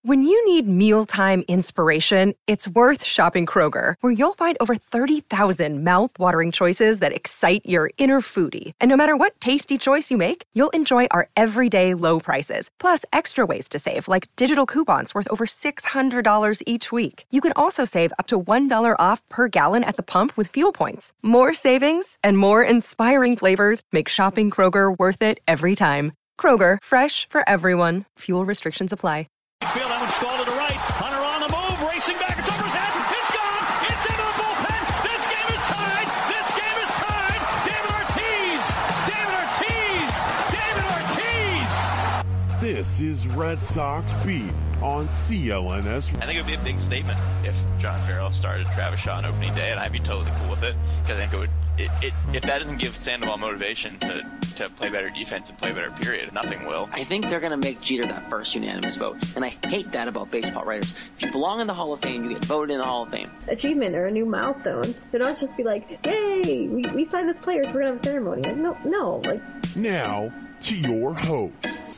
When you need mealtime inspiration, it's worth shopping Kroger, where you'll find over 30,000 mouth-watering choices that excite your inner foodie. And no matter what tasty choice you make, you'll enjoy our everyday low prices, plus extra ways to save, like digital coupons worth over $600 each week. You can also save up to $1 off per gallon at the pump with fuel points. More savings and more inspiring flavors make shopping Kroger worth it every time. Kroger, fresh for everyone. Fuel restrictions apply. Field, Evans Scald to the right. Hunter on the move, racing back. It's over his head. It's gone. It's into the bullpen. This game is tied. This game is tied. David Ortiz. David Ortiz. David Ortiz. This is Red Sox Beat on CLNS. I think it would be a big statement if John Farrell started Travis Shaw on opening day, and I'd be totally cool with it, because I think it would. If that doesn't give Sandoval motivation to play better defense and play better, period, nothing will. I think they're going to make Jeter that first unanimous vote, and I hate that about baseball writers. If you belong in the Hall of Fame, you get voted in the Hall of Fame. Achievement or a new milestone. They don't just be like, yay, we signed this player, so we're going to have a ceremony. Like, no. Now, to your hosts.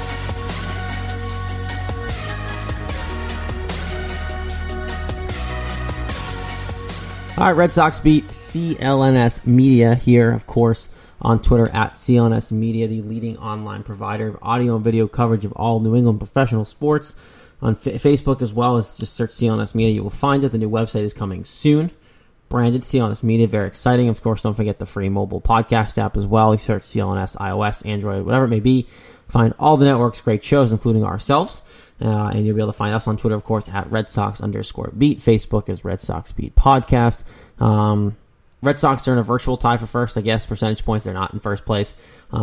All right, Red Sox Beat, CLNS Media here, of course, on Twitter at CLNS Media, the leading online provider of audio and video coverage of all New England professional sports. On Facebook as well, as just search CLNS Media. You will find it. The new website is coming soon. Branded CLNS Media, very exciting. Of course, don't forget the free mobile podcast app as well. You search CLNS, iOS, Android, whatever it may be. Find all the network's great shows, including ourselves. And you'll be able to find us on Twitter, of course, at Red_Sox_Beat. Facebook is Red Sox Beat Podcast. Red Sox are in a virtual tie for first, I guess. Percentage points, they're not in first place.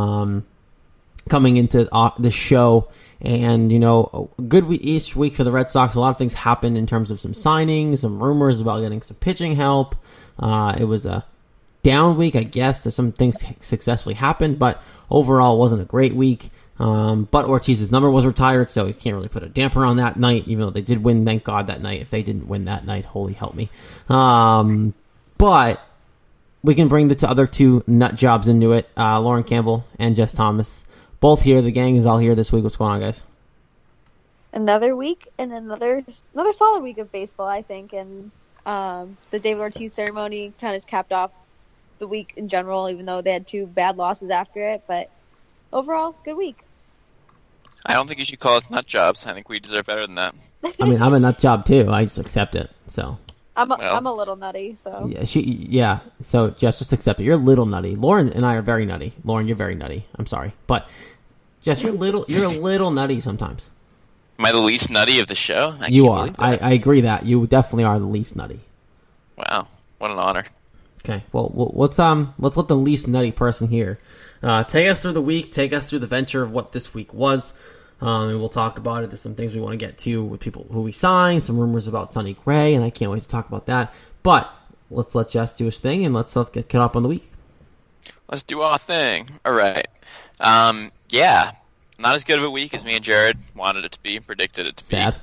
Coming into the show, and, a good week each week for the Red Sox. A lot of things happened in terms of some signings, some rumors about getting some pitching help. It was a down week, I guess. There's some things successfully happened, but overall it wasn't a great week. But Ortiz's number was retired, so you can't really put a damper on that night, even though they did win, thank God, that night. If they didn't win that night, holy help me. But we can bring the other two nut jobs into it. Lauren Campbell and Jess Thomas, both here. The gang is all here this week. What's going on, guys? Another week and another solid week of baseball, I think. And the David Ortiz ceremony kind of capped off the week in general, even though they had two bad losses after it. But overall, good week. I don't think you should call us nut jobs. I think we deserve better than that. I mean, I'm a nut job too. I just accept it. So I'm a little nutty. So So Jess, just accept it. You're a little nutty. Lauren and I are very nutty. Lauren, you're very nutty. I'm sorry, but Jess, you're a little nutty sometimes. Am I the least nutty of the show? You are. I agree that you definitely are the least nutty. Wow, what an honor. Okay, well let's let the least nutty person here take us through the week, take us through the venture of what this week was, and we'll talk about it. There's some things we want to get to with people who we signed, some rumors about Sonny Gray, and I can't wait to talk about that. But let's let Jess do his thing, and let's get caught up on the week. Let's do our thing. All right. Not as good of a week as me and Jared wanted it to be, predicted it to be. Sad.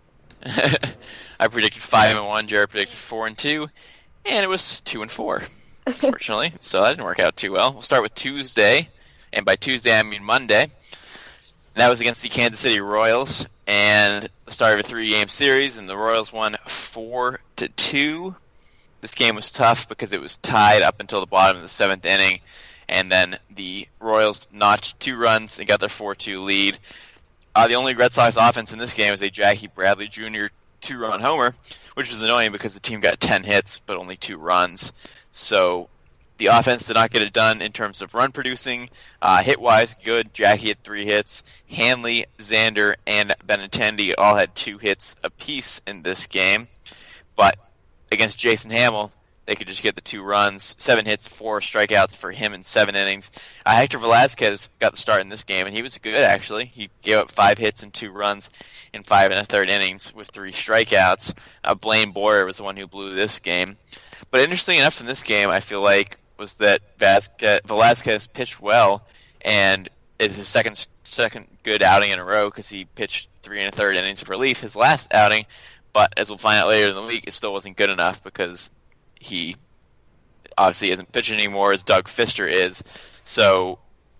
I predicted 5-1. Jared predicted 4-2, and it was 2-4. Unfortunately, so that didn't work out too well. We'll start with Tuesday, and by Tuesday I mean Monday. That was against the Kansas City Royals, and the start of a 3-game series, and the Royals won 4-2. This game was tough because it was tied up until the bottom of the 7th inning, and then the Royals notched 2 runs and got their 4-2 lead. The only Red Sox offense in this game was a Jackie Bradley Jr. 2-run homer, which was annoying because the team got 10 hits but only 2 runs. So the offense did not get it done in terms of run producing. Hit-wise, good. Jackie had 3 hits. Hanley, Xander, and Benintendi all had 2 hits apiece in this game. But against Jason Hamill, they could just get the 2 runs, 7 hits, 4 strikeouts for him in 7 innings. Hector Velazquez got the start in this game, and he was good, actually. He gave up 5 hits and 2 runs in 5 1/3 innings with 3 strikeouts. Blaine Boyer was the one who blew this game. But interesting enough in this game, I feel like, was that Velazquez pitched well, and it's his second good outing in a row because he pitched 3 1/3 innings of relief his last outing. But as we'll find out later in the week, it still wasn't good enough because he obviously isn't pitching anymore as Doug Fister is. So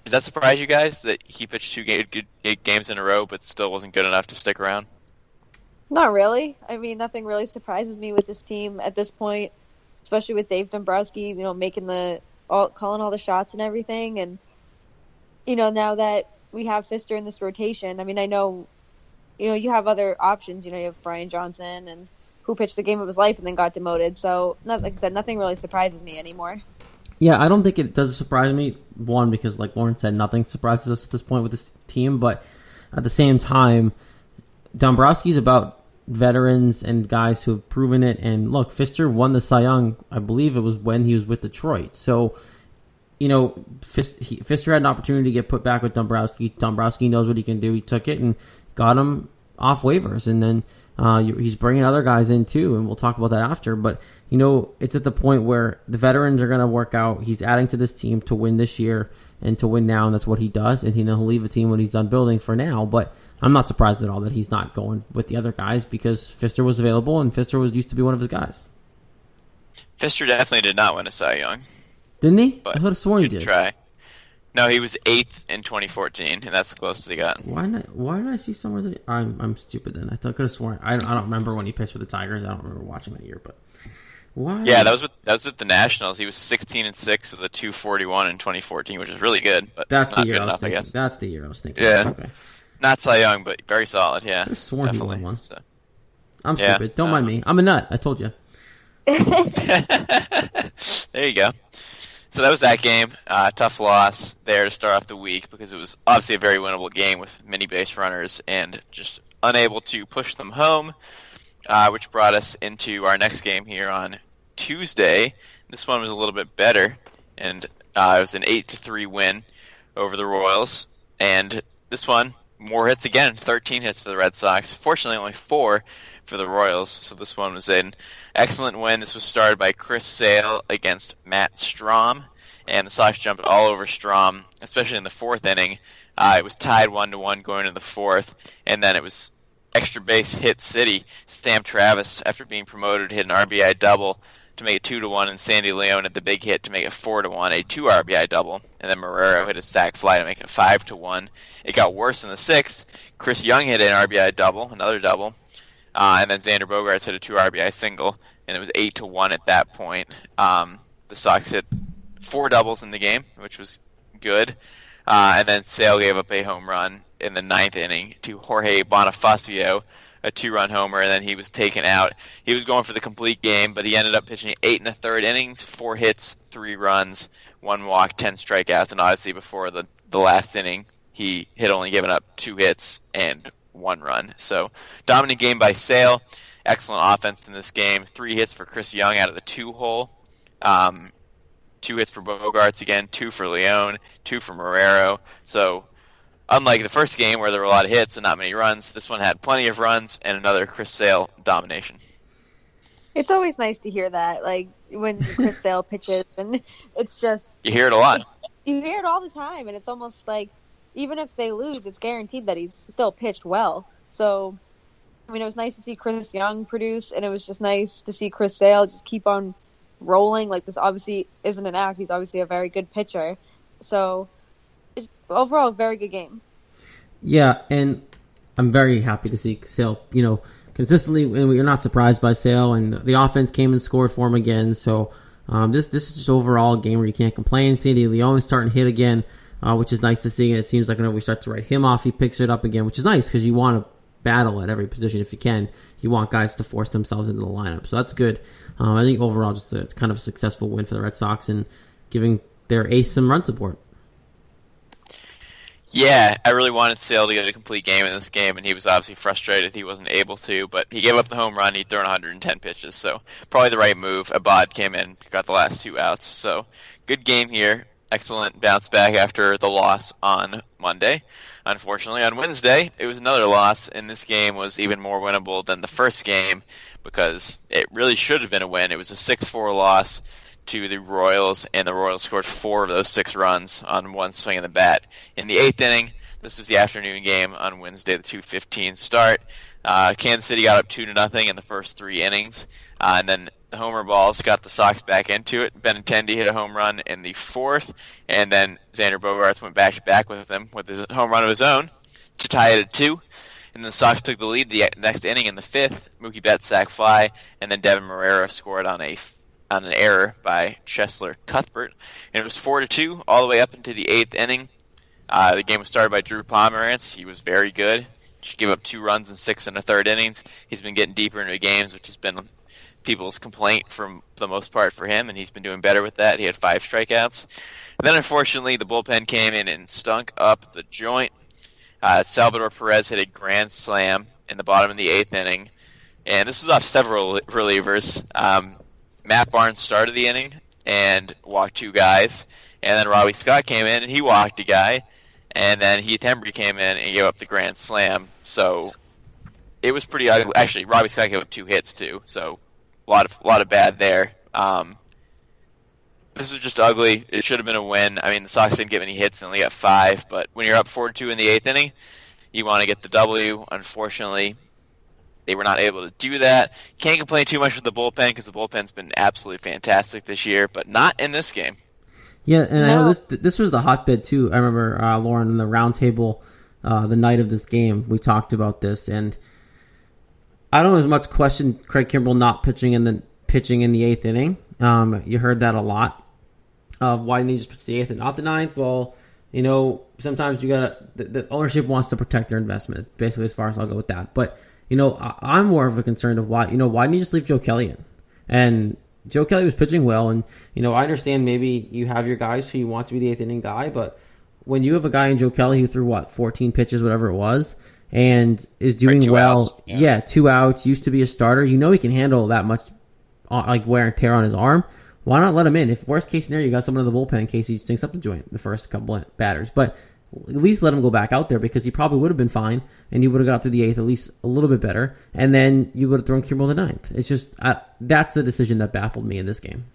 Does that surprise you guys that he pitched 8 games in a row but still wasn't good enough to stick around? Not really. I mean, nothing really surprises me with this team at this point, especially with Dave Dombrowski, making calling all the shots and everything. And, now that we have Fister in this rotation, I mean, I know, you have other options. You have Brian Johnson, and who pitched the game of his life and then got demoted. So, like I said, nothing really surprises me anymore. Yeah, I don't think it does surprise me. One, because like Lauren said, nothing surprises us at this point with this team. But at the same time, Dombrowski's about veterans and guys who have proven it. And look, Fister won the Cy Young, I believe it was when he was with Detroit. So, Fister had an opportunity to get put back with Dombrowski. Dombrowski knows what he can do. He took it and got him off waivers. And then he's bringing other guys in too, and we'll talk about that after. But, it's at the point where the veterans are going to work out. He's adding to this team to win this year and to win now, and that's what he does. And he'll leave the team when he's done building for now. But I'm not surprised at all that he's not going with the other guys because Fister was available, and Fister used to be one of his guys. Fister definitely did not win a Cy Young. Didn't he? But I could have sworn he did. Try. No, he was 8th in 2014, and that's the closest he got. Why did I see somewhere that I'm stupid then? I could have sworn. I don't remember when he pitched with the Tigers. I don't remember watching that year, but why? Yeah, that was with the Nationals. He was 16-6 with a 241 in 2014, which is really good, but that's not the year good I was enough, thinking. I guess. That's the year I was thinking. Yeah. Okay. Not Cy Young, but very solid. Yeah, I could have sworn definitely. he won one. So. I'm stupid. Don't mind me. I'm a nut. I told you. There you go. So that was that game. Tough loss there to start off the week because it was obviously a very winnable game with many base runners and just unable to push them home, which brought us into our next game here on Tuesday. This one was a little bit better, and it was an 8-3 win over the Royals. And this one, more hits again, 13 hits for the Red Sox. Fortunately, only 4 for the Royals, so this one was an excellent win. This was started by Chris Sale against Matt Strahm, and the Sox jumped all over Strahm, especially in the 4th inning. It was tied 1-1 going into the 4th, and then it was extra base hit city. Sam Travis, after being promoted, hit an RBI double to make it 2-1, and Sandy Leon had the big hit to make it 4-1, a 2 RBI double, and then Marrero hit a sac fly to make it 5-1. It got worse in the 6th. Chris Young hit an RBI double, another double, and then Xander Bogaerts hit a 2 RBI single, and it was 8-1 at that point. The Sox hit 4 doubles in the game, which was good, and then Sale gave up a home run in the 9th inning to Jorge Bonifacio, a 2-run homer, and then he was taken out. He was going for the complete game, but he ended up pitching 8 1/3 innings, 4 hits, 3 runs, 1 walk, 10 strikeouts, and obviously before the last inning, he had only given up 2 hits and 1 run. So dominant game by Sale. Excellent offense in this game. 3 hits for Chris Young out of the 2-hole. 2 hits for Bogaerts again, 2 for Leon, 2 for Marrero. So unlike the first game where there were a lot of hits and not many runs, this one had plenty of runs and another Chris Sale domination. It's always nice to hear that, like when Chris Sale pitches, and it's just you hear it a lot. You hear it all the time, and it's almost like even if they lose, it's guaranteed that he's still pitched well. So, I mean, it was nice to see Chris Young produce, and it was just nice to see Chris Sale just keep on rolling. Like, this obviously isn't an act. He's obviously a very good pitcher. So, it's overall a very good game. Yeah, and I'm very happy to see Sale, consistently, and we're not surprised by Sale, and the offense came and scored for him again. So, this is just overall a game where you can't complain. Sandy Leon is starting to hit again, which is nice to see, and it seems like we start to write him off. He picks it up again, which is nice because you want to battle at every position if you can. You want guys to force themselves into the lineup, so that's good. I think overall, just it's kind of a successful win for the Red Sox and giving their ace some run support. Yeah, I really wanted Sale to get a complete game in this game, and he was obviously frustrated he wasn't able to, but he gave up the home run. He'd thrown 110 pitches, so probably the right move. Abad came in, got the last 2 outs, so good game here. Excellent bounce back after the loss on Monday. Unfortunately, on Wednesday, it was another loss, and this game was even more winnable than the first game because it really should have been a win. It was a 6-4 loss to the Royals, and the Royals scored 4 of those 6 runs on 1 swing of the bat. In the 8th inning, this was the afternoon game on Wednesday, the 2:15 start. Kansas City got up 2-0 in the first 3 innings, and then the homer balls got the Sox back into it. Benintendi hit a home run in the 4th, and then Xander Bogaerts went back-to-back with him with his home run of his own to tie it at 2. And the Sox took the lead the next inning in the 5th. Mookie Betts sac fly, and then Devin Marrero scored on an error by Cheslor Cuthbert. And it was 4-2 all the way up into the 8th inning. The game was started by Drew Pomeranz. He was very good. He gave up 2 runs in 6 1/3 innings. He's been getting deeper into the games, which has been people's complaint for the most part for him, and he's been doing better with that. He had 5 strikeouts. And then, unfortunately, the bullpen came in and stunk up the joint. Salvador Perez hit a grand slam in the bottom of the 8th inning, and this was off several relievers. Matt Barnes started the inning and walked 2 guys, and then Robbie Scott came in and he walked a guy, and then Heath Hembree came in and gave up the grand slam. So it was pretty ugly. Actually, Robbie Scott gave up 2 hits too, so a lot of bad there. This was just ugly. It should have been a win. I mean, the Sox didn't give any hits and only got 5, but when you're up 4-2 in the 8th inning, you want to get the W. Unfortunately, they were not able to do that. Can't complain too much with the bullpen because the bullpen's been absolutely fantastic this year, but not in this game. Yeah, and I know this was the hotbed too. I remember, Lauren, in the roundtable the night of this game, we talked about this, and I don't as much question Craig Kimbrell not pitching in the 8th inning. You heard that a lot. Why didn't he just pitch the 8th and not the 9th? Well, sometimes you the ownership wants to protect their investment, basically, as far as I'll go with that. But, I'm more of a concern of why didn't you just leave Joe Kelly in? And Joe Kelly was pitching well, and, I understand maybe you have your guys who you want to be the 8th inning guy, but when you have a guy in Joe Kelly who threw, 14 pitches, whatever it was, and is doing well, outs. Yeah, 2 outs, used to be a starter, he can handle that much wear and tear on his arm. Why not let him in? If worst case scenario, you got someone in the bullpen in case he stinks up the joint the first couple of batters. But at least let him go back out there because he probably would have been fine and you would have got through the 8th at least a little bit better. And then you would have thrown Kimbrell the 9th. It's just, that's the decision that baffled me in this game.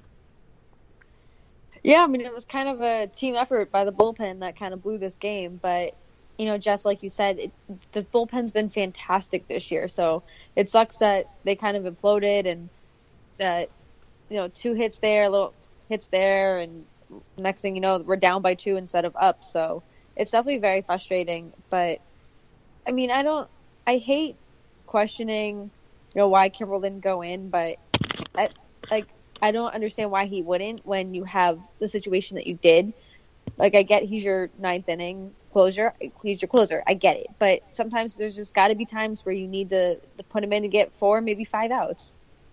Yeah, I mean, it was kind of a team effort by the bullpen that kind of blew this game. But, Jess, like you said, the bullpen's been fantastic this year. So it sucks that they kind of imploded and that, 2 hits there, little hits there, and next thing you know, we're down by 2 instead of up. So it's definitely very frustrating. But, I mean, I hate questioning, why Kimbrell didn't go in, but I don't understand why he wouldn't when you have the situation that you did. I get he's your 9th inning closer. He's your closer. I get it. But sometimes there's just got to be times where you need to put him in to get 4, maybe 5 outs.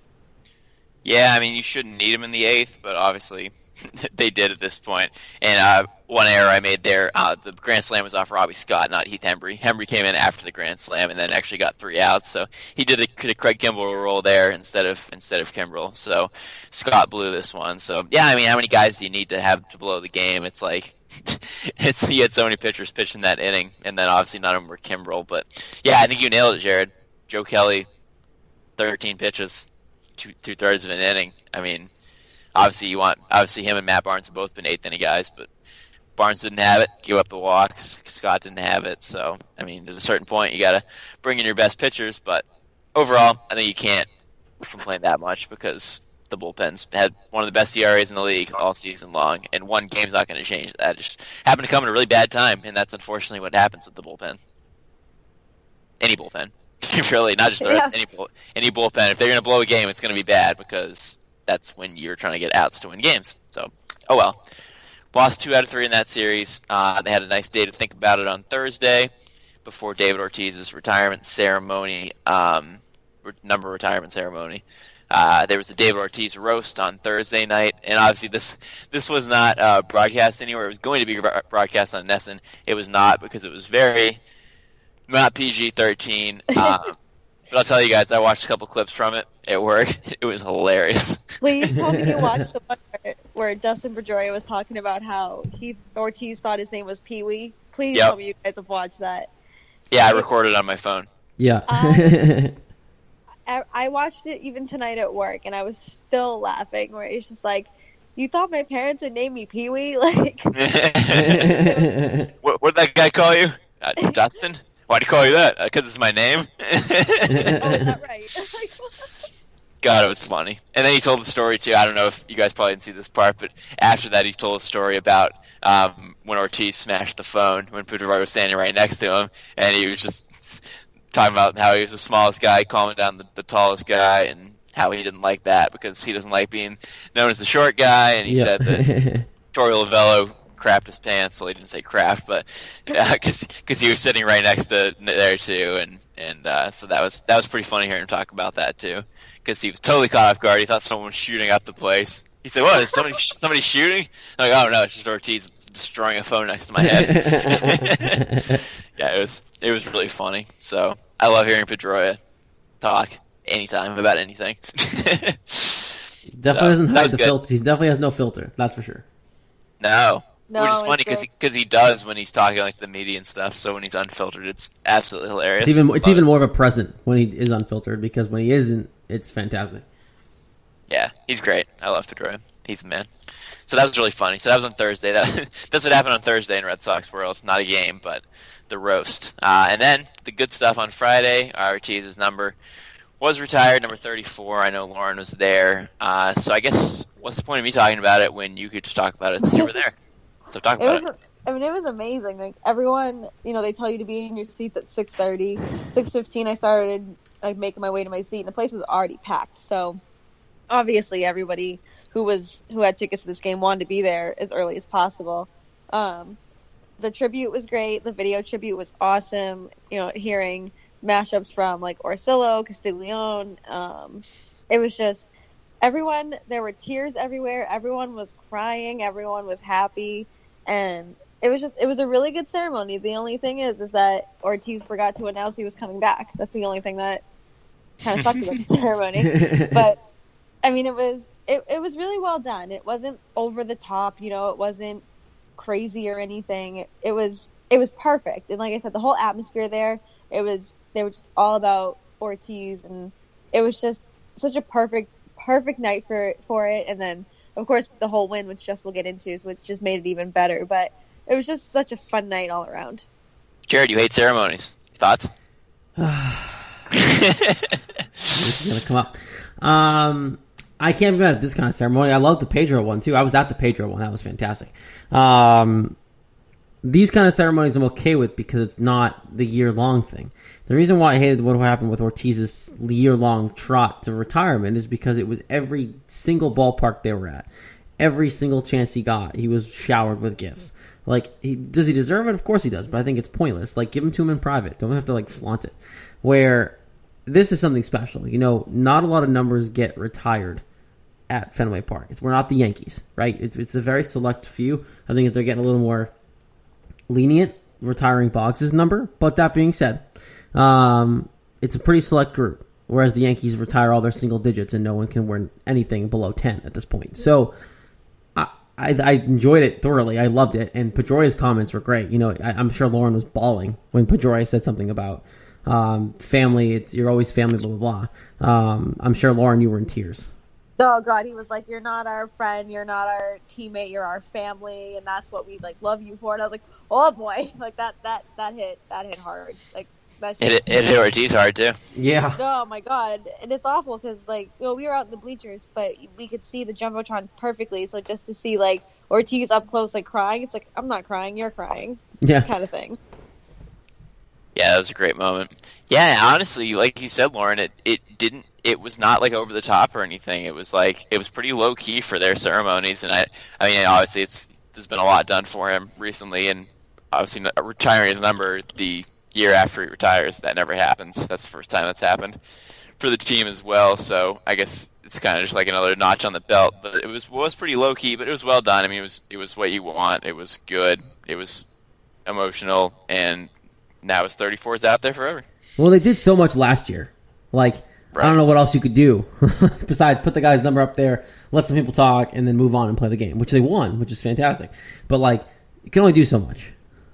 Yeah, I mean, you shouldn't need him in the 8th, but obviously they did at this point. And one error I made there, the grand slam was off Robbie Scott, not Heath Hembree. Hembree came in after the grand slam and then actually got 3 outs, so he did the Craig Kimbrell role there instead of Kimbrell. So Scott blew this one. So yeah, I mean, how many guys do you need to have to blow the game? It's like he had so many pitchers pitching that inning, and then obviously none of them were Kimbrell. But yeah, I think you nailed it, Jared. Joe Kelly, 13 pitches. 2/3 of an inning. I mean, obviously him and Matt Barnes have both been 8th inning guys, but Barnes didn't have it, give up the walks. Scott didn't have it. So, I mean, at a certain point, you got to bring in your best pitchers. But overall, I think you can't complain that much because the bullpen's had one of the best ERAs in the league all season long, and one game's not going to change that. It just happened to come at a really bad time, and that's unfortunately what happens with the bullpen. Any bullpen. Really, not just any bullpen. If they're going to blow a game, it's going to be bad because that's when you're trying to get outs to win games. So, oh well. Lost 2 out of 3 in that series. They had a nice day to think about it on Thursday before David Ortiz's retirement ceremony, number retirement ceremony. There was the David Ortiz roast on Thursday night, and obviously this was not broadcast anywhere. It was going to be broadcast on NESN. It was not because it was very not PG-13. But I'll tell you guys, I watched a couple clips from it at work. It was hilarious. Please tell me you watched the one where Dustin Pedroia was talking about how Heath Ortiz thought his name was Pee-wee. Please tell me you guys have watched that. Yeah, I recorded it on my phone. Yeah. I watched it even tonight at work, and I was still laughing, where it's just like, you thought my parents would name me Pee-wee? Like, what did that guy call you? Dustin? Why'd he call you that? Because it's my name? Oh, is that right? God, it was funny. And then he told the story, too. I don't know if you guys probably didn't see this part, but after that he told a story about when Ortiz smashed the phone when Pedroia was standing right next to him, and he was just talking about how he was the smallest guy, calming down the tallest guy, and how he didn't like that because he doesn't like being known as the short guy, and he said that Torey Lovullo crapped his pants. Well, he didn't say craft, but because he was sitting right next to there, too, and so that was pretty funny hearing him talk about that, too. Because he was totally caught off guard. He thought someone was shooting up the place. He said, "What? Is somebody shooting?" I'm like, "Oh no, it's just Ortiz destroying a phone next to my head." Yeah, it was really funny. So I love hearing Pedroia talk anytime about anything. Definitely doesn't hide the filter. He definitely has no filter. That's for sure. No, which is funny because he does when he's talking like the media and stuff. So when he's unfiltered, it's absolutely hilarious. It's even more of a present when he is unfiltered because when he isn't, it's fantastic. Yeah, he's great. I love Pedroia. He's the man. So that was really funny. So that was on Thursday. That's what happened on Thursday in Red Sox world. Not a game, but the roast. And then the good stuff on Friday. Ortiz's number was retired, number 34. I know Lauren was there. So I guess what's the point of me talking about it when you could just talk about it since you were there? So talk about it. I mean, it was amazing. Like everyone, they tell you to be in your seats at 6:30. 6:15, I started making my way to my seat, and the place was already packed. So obviously, everybody who had tickets to this game wanted to be there as early as possible. The tribute was great. The video tribute was awesome. Hearing mashups from like Orsillo, Castiglione. It was just everyone. There were tears everywhere. Everyone was crying. Everyone was happy, and it was a really good ceremony. The only thing is that Ortiz forgot to announce he was coming back. That's the only thing that kind of sucked about the ceremony. But I mean, it was really well done. It wasn't over the top. It wasn't crazy or anything. It was perfect. And like I said, the whole atmosphere there. They were just all about Ortiz, and it was just such a perfect night for it. And then, of course, the whole win, which we'll get into, which just made it even better. But it was just such a fun night all around. Jared, you hate ceremonies. Thoughts? This is gonna come up. I can't be mad at this kind of ceremony. I love the Pedro one too. I was at the Pedro one. That was fantastic. These kind of ceremonies I'm okay with because it's not the year-long thing. The reason why I hated what happened with Ortiz's year-long trot to retirement is because it was every single ballpark they were at. Every single chance he got, he was showered with gifts. Does he deserve it? Of course he does, but I think it's pointless. Give them to him in private. Don't have to, flaunt it. Where this is something special. Not a lot of numbers get retired at Fenway Park. We're not the Yankees, right? It's a very select few. I think if they're getting a little more lenient, retiring Boggs' number. But that being said, it's a pretty select group. Whereas the Yankees retire all their single digits and no one can win anything below 10 at this point. So I enjoyed it thoroughly. I loved it. And Pedroia's comments were great. I'm sure Lauren was bawling when Pedroia said something about family. You're always family, blah, blah, blah. I'm sure, Lauren, you were in tears. Oh God, he was like, "You're not our friend, you're not our teammate, you're our family, and that's what we love you for." And I was like, "Oh boy!" That hit hard. It hit Ortiz hard too. Yeah. Oh my God, and it's awful because we were out in the bleachers, but we could see the jumbotron perfectly. So just to see Ortiz up close crying, it's like, I'm not crying, you're crying. Yeah. Kind of thing. Yeah, that was a great moment. Yeah, honestly, like you said, Lauren, it was not over the top or anything. It was pretty low key for their ceremonies, and I mean, obviously there's been a lot done for him recently, and obviously retiring his number the year after he retires, that never happens. That's the first time that's happened for the team as well. So I guess it's kind of just another notch on the belt. But it was pretty low key, but it was well done. I mean, it was what you want. It was good. It was emotional, and now his 34 is out there forever. Well, they did so much last year. Right. I don't know what else you could do besides put the guy's number up there, let some people talk, and then move on and play the game, which they won, which is fantastic. But you can only do so much.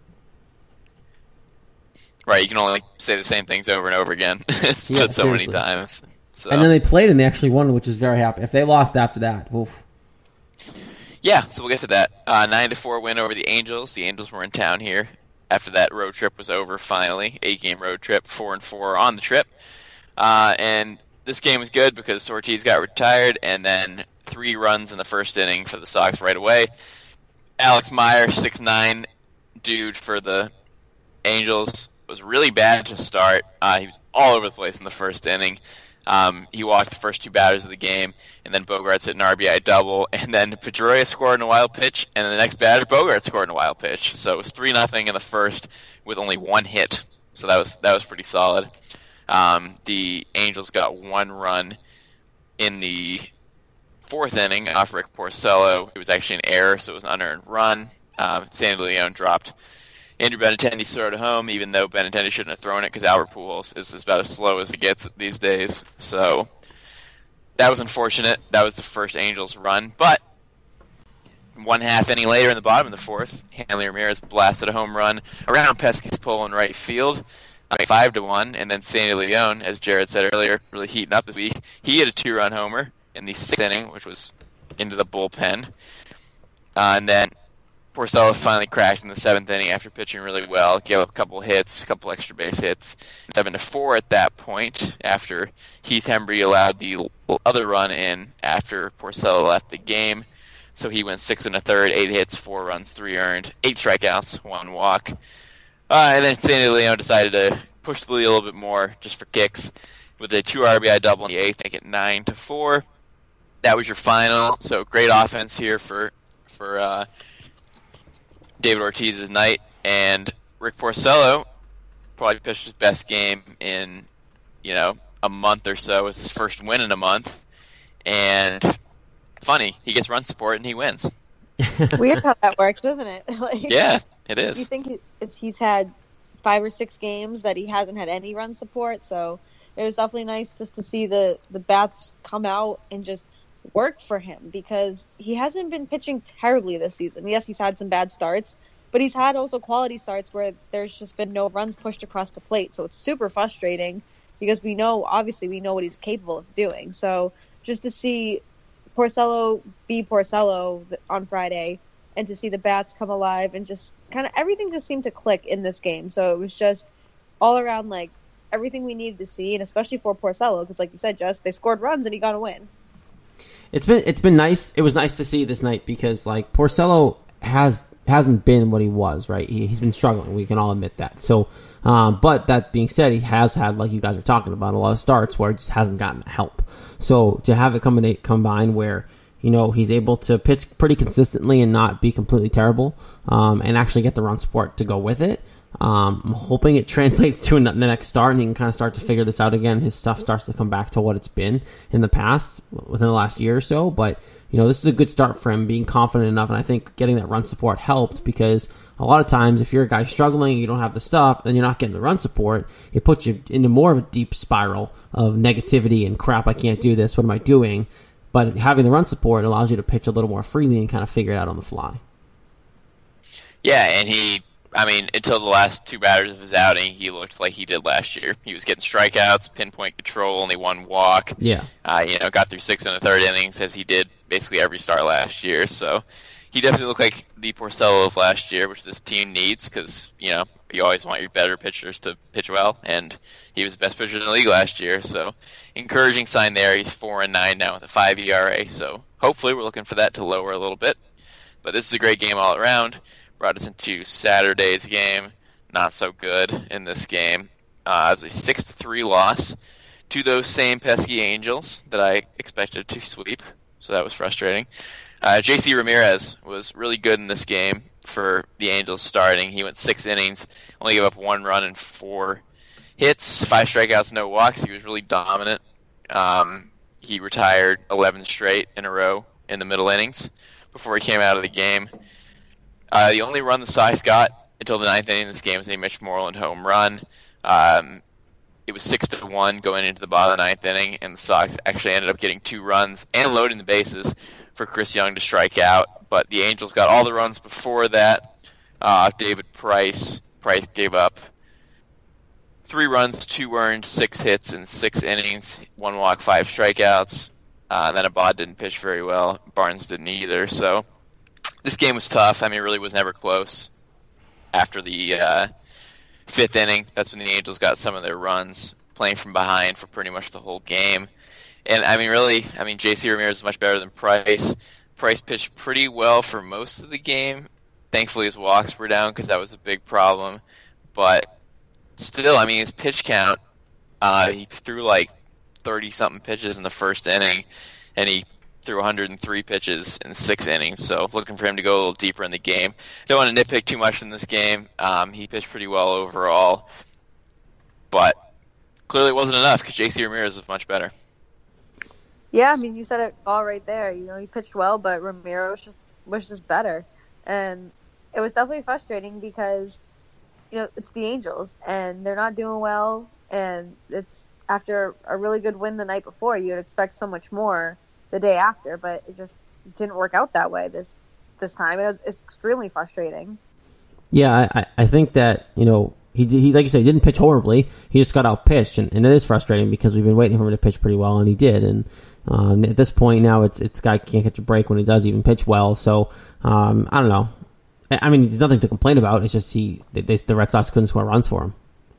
Right, you can only say the same things over and over again. It's so many times. So. And then they played and they actually won, which is very happy. If they lost after that, oof. Yeah, so we'll get to that. 9-4 win over the Angels. The Angels were in town here after that road trip was over finally. 8-game road trip, 4-4 on the trip. And this game was good because Ortiz got retired, and then 3 runs in the first inning for the Sox right away. Alex Meyer, 6'9" dude for the Angels, was really bad to start. He was all over the place in the first inning. He walked the first 2 batters of the game, and then Bogaerts hit an RBI double, and then Pedroia scored in a wild pitch, and then the next batter, Bogaerts scored in a wild pitch. So it was 3-0 in the first with only 1 hit. So that was pretty solid. The Angels got 1 run in the 4th inning off Rick Porcello. It was actually an error, so it was an unearned run. Sandy Leon dropped Andrew Benintendi's throw to home, even though Benintendi shouldn't have thrown it because Albert Pujols is about as slow as it gets these days. So that was unfortunate. That was the first Angels run. But 1/2 inning later in the bottom of the 4th, Hanley Ramirez blasted a home run around Pesky's pole in right field, 5-1. And then Sandy Leon, as Jared said earlier, really heating up this week. He hit a 2-run homer in the 6th inning, which was into the bullpen. And then Porcello finally cracked in the 7th inning after pitching really well. Gave up a couple hits, a couple extra base hits. 7-4 at that point after Heath Hembree allowed the other run in after Porcello left the game. So he went 6 1/3, 8 hits, 4 runs, 3 earned, 8 strikeouts, 1 walk. And then Sandy Leon decided to push the lead a little bit more just for kicks with a 2 RBI double in the 8th, make it 9-4. That was your final. So great offense here for David Ortiz's night, and Rick Porcello probably pitched his best game in, a month or so. It was his first win in a month, and funny, he gets run support and he wins. Weird how that works, isn't it? Yeah, it is. You think he's had 5 or 6 games that he hasn't had any run support, so it was definitely nice just to see the bats come out and just work for him, because he hasn't been pitching terribly this season. Yes, he's had some bad starts, but he's had also quality starts where there's just been no runs pushed across the plate. So it's super frustrating because we know what he's capable of doing. So just to see Porcello be Porcello on Friday and to see the bats come alive and just kind of everything just seemed to click in this game. So it was just all around everything we needed to see, and especially for Porcello, because like you said, Jess, they scored runs and he got a win. It's been nice. It was nice to see this night because Porcello hasn't been what he was, right? He's been struggling. We can all admit that. So, but that being said, he has had, like you guys are talking about, a lot of starts where he just hasn't gotten help. So to have it combine where he's able to pitch pretty consistently and not be completely terrible, and actually get the run support to go with it. I'm hoping it translates to the next start and he can kind of start to figure this out again. His stuff starts to come back to what it's been in the past within the last year or so. But, this is a good start for him, being confident enough. And I think getting that run support helped because a lot of times if you're a guy struggling, you don't have the stuff, and you're not getting the run support, it puts you into more of a deep spiral of negativity and crap, I can't do this, what am I doing? But having the run support allows you to pitch a little more freely and kind of figure it out on the fly. Yeah, and until the last 2 batters of his outing, he looked like he did last year. He was getting strikeouts, pinpoint control, only 1 walk. Yeah. Got through 6 1/3 innings as he did basically every start last year. So he definitely looked like the Porcello of last year, which this team needs because, you always want your better pitchers to pitch well, and he was the best pitcher in the league last year. So encouraging sign there. He's 4-9 now with a 5 ERA. So hopefully we're looking for that to lower a little bit. But this is a great game all around. Brought us into Saturday's game. Not so good in this game. It was a 6-3 loss to those same pesky Angels that I expected to sweep, so that was frustrating. J.C. Ramirez was really good in this game for the Angels starting. He went 6 innings, only gave up 1 run and 4 hits, 5 strikeouts, no walks. He was really dominant. He retired 11 straight in a row in the middle innings before he came out of the game. The only run the Sox got until the 9th inning of this game was a Mitch Moreland home run. It was 6-1 going into the bottom of the 9th inning, and the Sox actually ended up getting 2 runs and loading the bases for Chris Young to strike out. But the Angels got all the runs before that. David Price gave up 3 runs, 2 earned, 6 hits in 6 innings, 1 walk, 5 strikeouts. Then Abad didn't pitch very well. Barnes didn't either, so this game was tough. It really was never close. After the 5th inning, that's when the Angels got some of their runs, playing from behind for pretty much the whole game. And, J.C. Ramirez is much better than Price. Price pitched pretty well for most of the game. Thankfully, his walks were down because that was a big problem. But still, his pitch count, he threw like 30-something pitches in the first inning, and he threw 103 pitches in 6 innings. So looking for him to go a little deeper in the game. Don't want to nitpick too much in this game. He pitched pretty well overall. But clearly it wasn't enough because J.C. Ramirez is much better. Yeah, you said it all right there. He pitched well, but Ramirez was just better. And it was definitely frustrating because, it's the Angels, and they're not doing well, and it's after a really good win the night before. You'd expect so much more the day after, but it just didn't work out that way this time. It's extremely frustrating. Yeah, I think that, he like you said, he didn't pitch horribly. He just got out-pitched, and it is frustrating because we've been waiting for him to pitch pretty well, and he did. And at this point now, it's guy can't catch a break when he does even pitch well. So I don't know. There's nothing to complain about. It's just the Red Sox couldn't score runs for him.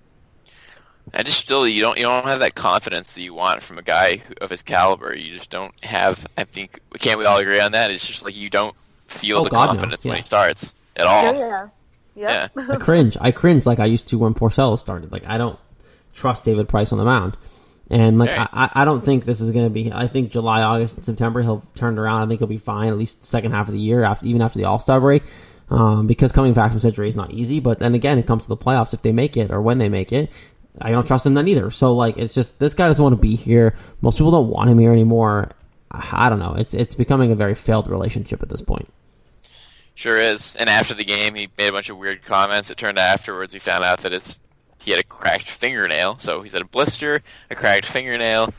I just still you don't have that confidence that you want from a guy of his caliber. You just don't have. I think can't we all agree on that? It's just like you don't feel confidence when he starts at all. Yeah. I cringe like I used to when Porcello started. Like I don't trust David Price on the mound. And I don't think this is going to be. I think July, August, and September he'll turn around. I think he'll be fine at least the second half of the year, even after the All-Star break. Because coming back from surgery is not easy. But then again, it comes to the playoffs. If they make it or when they make it, I don't trust him then either. So it's just this guy doesn't want to be here. Most people don't want him here anymore. I don't know. It's becoming a very failed relationship at this point. Sure is. And after the game, he made a bunch of weird comments. It turned out afterwards we found out that he had a cracked fingernail. So he said a blister, a cracked fingernail.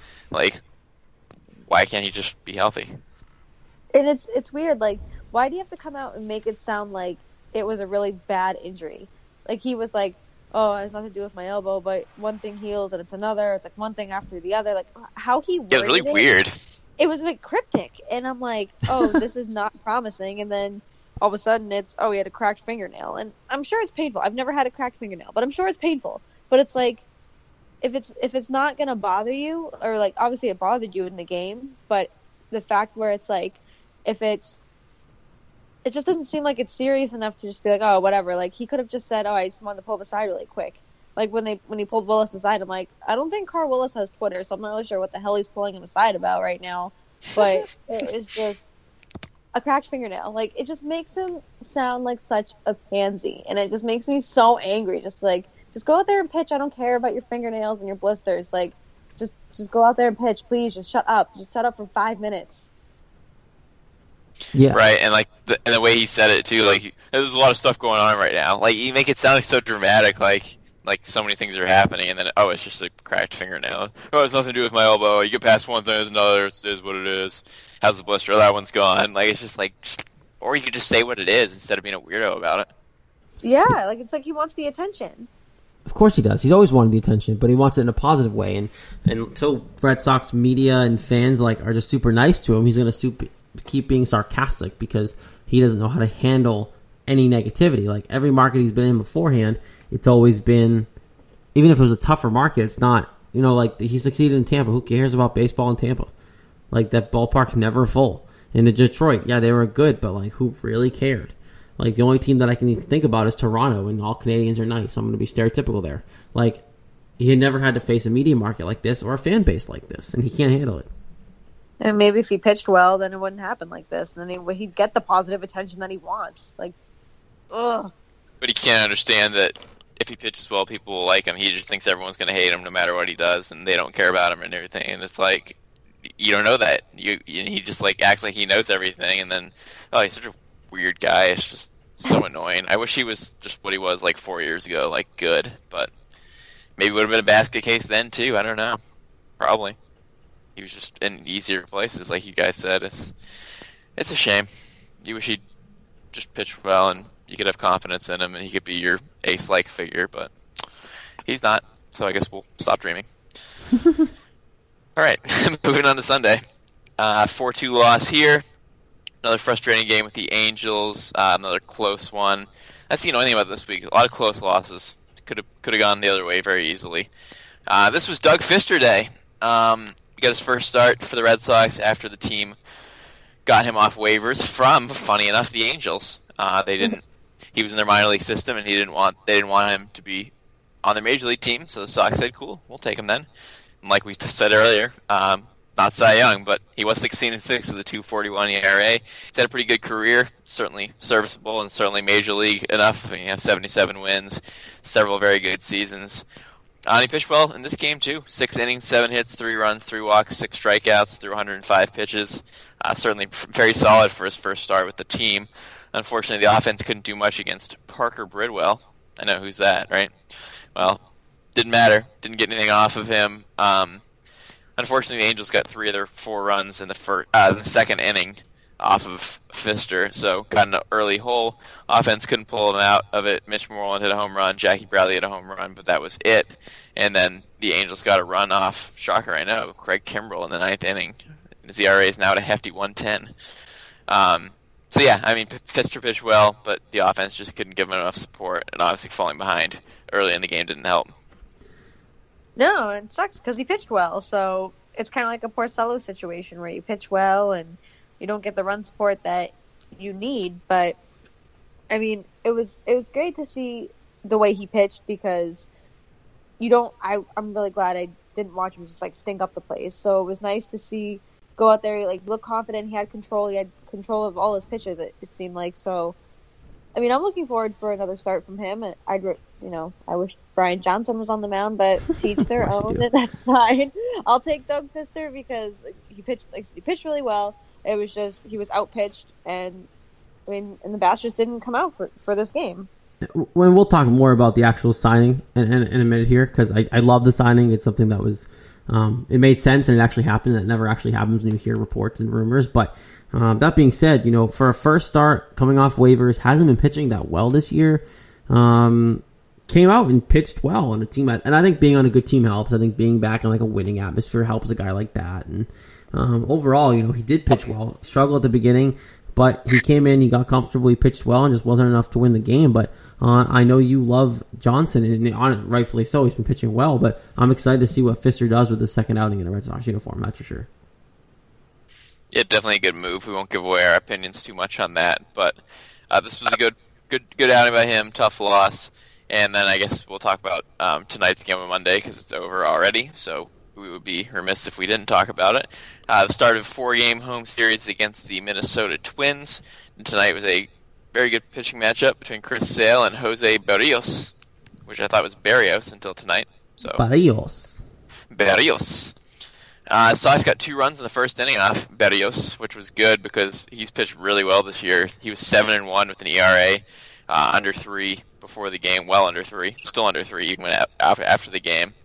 Why can't he just be healthy? And it's weird. Why do you have to come out and make it sound like it was a really bad injury? He was like, oh, it has nothing to do with my elbow, but one thing heals and it's another. It's one thing after the other. How he worded it was really weird. It was cryptic. And I'm like, oh, this is not promising. And then all of a sudden it's, oh, he had a cracked fingernail. And I'm sure it's painful. I've never had a cracked fingernail, but I'm sure it's painful. But it's if it's not going to bother you, or obviously it bothered you in the game, but the fact where it's it just doesn't seem like it's serious enough to just be like, oh, whatever. He could have just said, oh, I just wanted to pull him aside really quick. When he pulled Willis aside, I'm like, I don't think Carl Willis has Twitter, so I'm not really sure what the hell he's pulling him aside about right now. But it's just a cracked fingernail. It just makes him sound like such a pansy, and it just makes me so angry. Just go out there and pitch. I don't care about your fingernails and your blisters. Just go out there and pitch, please. Just shut up. Just shut up for 5 minutes. Yeah. Right, and the way he said it too, there's a lot of stuff going on right now. You make it sound so dramatic, like so many things are happening, and then it's just a cracked fingernail. Oh, it has nothing to do with my elbow. You get past one thing, there's another. It is what it is. How's the blister? That one's gone. It's just or you could just say what it is instead of being a weirdo about it. Yeah, it's he wants the attention. Of course he does. He's always wanted the attention, but he wants it in a positive way. And until Red Sox media and fans are just super nice to him, he's going to keep being sarcastic because he doesn't know how to handle any negativity. Every market he's been in beforehand, it's always been, even if it was a tougher market, it's not, he succeeded in Tampa. Who cares about baseball in Tampa? That ballpark's never full. In Detroit, yeah, they were good, but who really cared? The only team that I can even think about is Toronto, and all Canadians are nice. I'm going to be stereotypical there. He had never had to face a media market like this or a fan base like this, and he can't handle it. And maybe if he pitched well, then it wouldn't happen like this. And then he'd get the positive attention that he wants. Ugh. But he can't understand that if he pitches well, people will like him. He just thinks everyone's going to hate him no matter what he does, and they don't care about him and everything. And it's you don't know that. He just acts like he knows everything, and then, oh, he's such a weird guy. It's just so annoying. I wish he was just what he was 4 years ago, good. But maybe it would have been a basket case then, too. I don't know. Probably. He was just in easier places, like you guys said. It's a shame. You wish he'd just pitch well, and you could have confidence in him, and he could be your ace-like figure, but he's not. So I guess we'll stop dreaming. All right, moving on to Sunday. 4-2 loss here. Another frustrating game with the Angels. Another close one. That's the annoying thing about this week. A lot of close losses. Could have gone the other way very easily. This was Doug Fister Day. He got his first start for the Red Sox after the team got him off waivers from, funny enough, the Angels. He was in their minor league system, and they didn't want him to be on their major league team. So the Sox said, "Cool, we'll take him then." And like we said earlier, not Cy Young, but he was 16-6 with a 2.41 ERA. He's had a pretty good career, certainly serviceable, and certainly major league enough. 77 wins, several very good seasons. And he pitched well in this game, too. 6 innings, 7 hits, 3 runs, 3 walks, 6 strikeouts through 105 pitches. Certainly very solid for his first start with the team. Unfortunately, the offense couldn't do much against Parker Bridwell. I know who's that, right? Well, didn't matter. Didn't get anything off of him. Unfortunately, the Angels got 3 of their 4 runs in the second inning off of Fister, so got an early hole. Offense couldn't pull him out of it. Mitch Moreland hit a home run. Jackie Bradley hit a home run, but that was it. And then the Angels got a run off, shocker I know, Craig Kimbrell in the 9th inning. His ERA is now at a hefty 1.10. So yeah, I mean, Fister pitched well, but the offense just couldn't give him enough support, and obviously falling behind early in the game didn't help. No, it sucks because he pitched well, so it's kind of like a Porcello situation where you pitch well and you don't get the run support that you need. But I mean, it was great to see the way he pitched because I'm really glad I didn't watch him just like stink up the place. So it was nice to see go out there, like look confident. He had control of all his pitches. It seemed like. So I mean, I'm looking forward for another start from him. I wish Brian Johnson was on the mound, but to each their own. That's fine. I'll take Doug Fister because he pitched really well. It was just he was outpitched, and the bats just didn't come out for this game. When we'll talk more about the actual signing in a minute here, because I love the signing. It's something that was it made sense and it actually happened. It never actually happens when you hear reports and rumors, but. That being said, for a first start, coming off waivers, hasn't been pitching that well this year. Came out and pitched well on a team, and I think being on a good team helps. I think being back in like a winning atmosphere helps a guy like that. And overall, he did pitch well. Struggled at the beginning, but he came in, he got comfortable, he pitched well, and just wasn't enough to win the game. But I know you love Johnson, and rightfully so. He's been pitching well, but I'm excited to see what Fister does with his second outing in a Red Sox uniform. That's for sure. Yeah, definitely a good move. We won't give away our opinions too much on that, but this was a good outing by him. Tough loss, and then I guess we'll talk about tonight's game on Monday because it's over already. So we would be remiss if we didn't talk about it. The start of a 4-game home series against the Minnesota Twins. And tonight was a very good pitching matchup between Chris Sale and Jose Berrios, which I thought was Berrios until tonight. So Berrios. Sox got 2 runs in the first inning off Berrios, which was good because he's pitched really well this year. He was 7-1 with an ERA under 3 before the game, well under 3, still under 3 even after the game.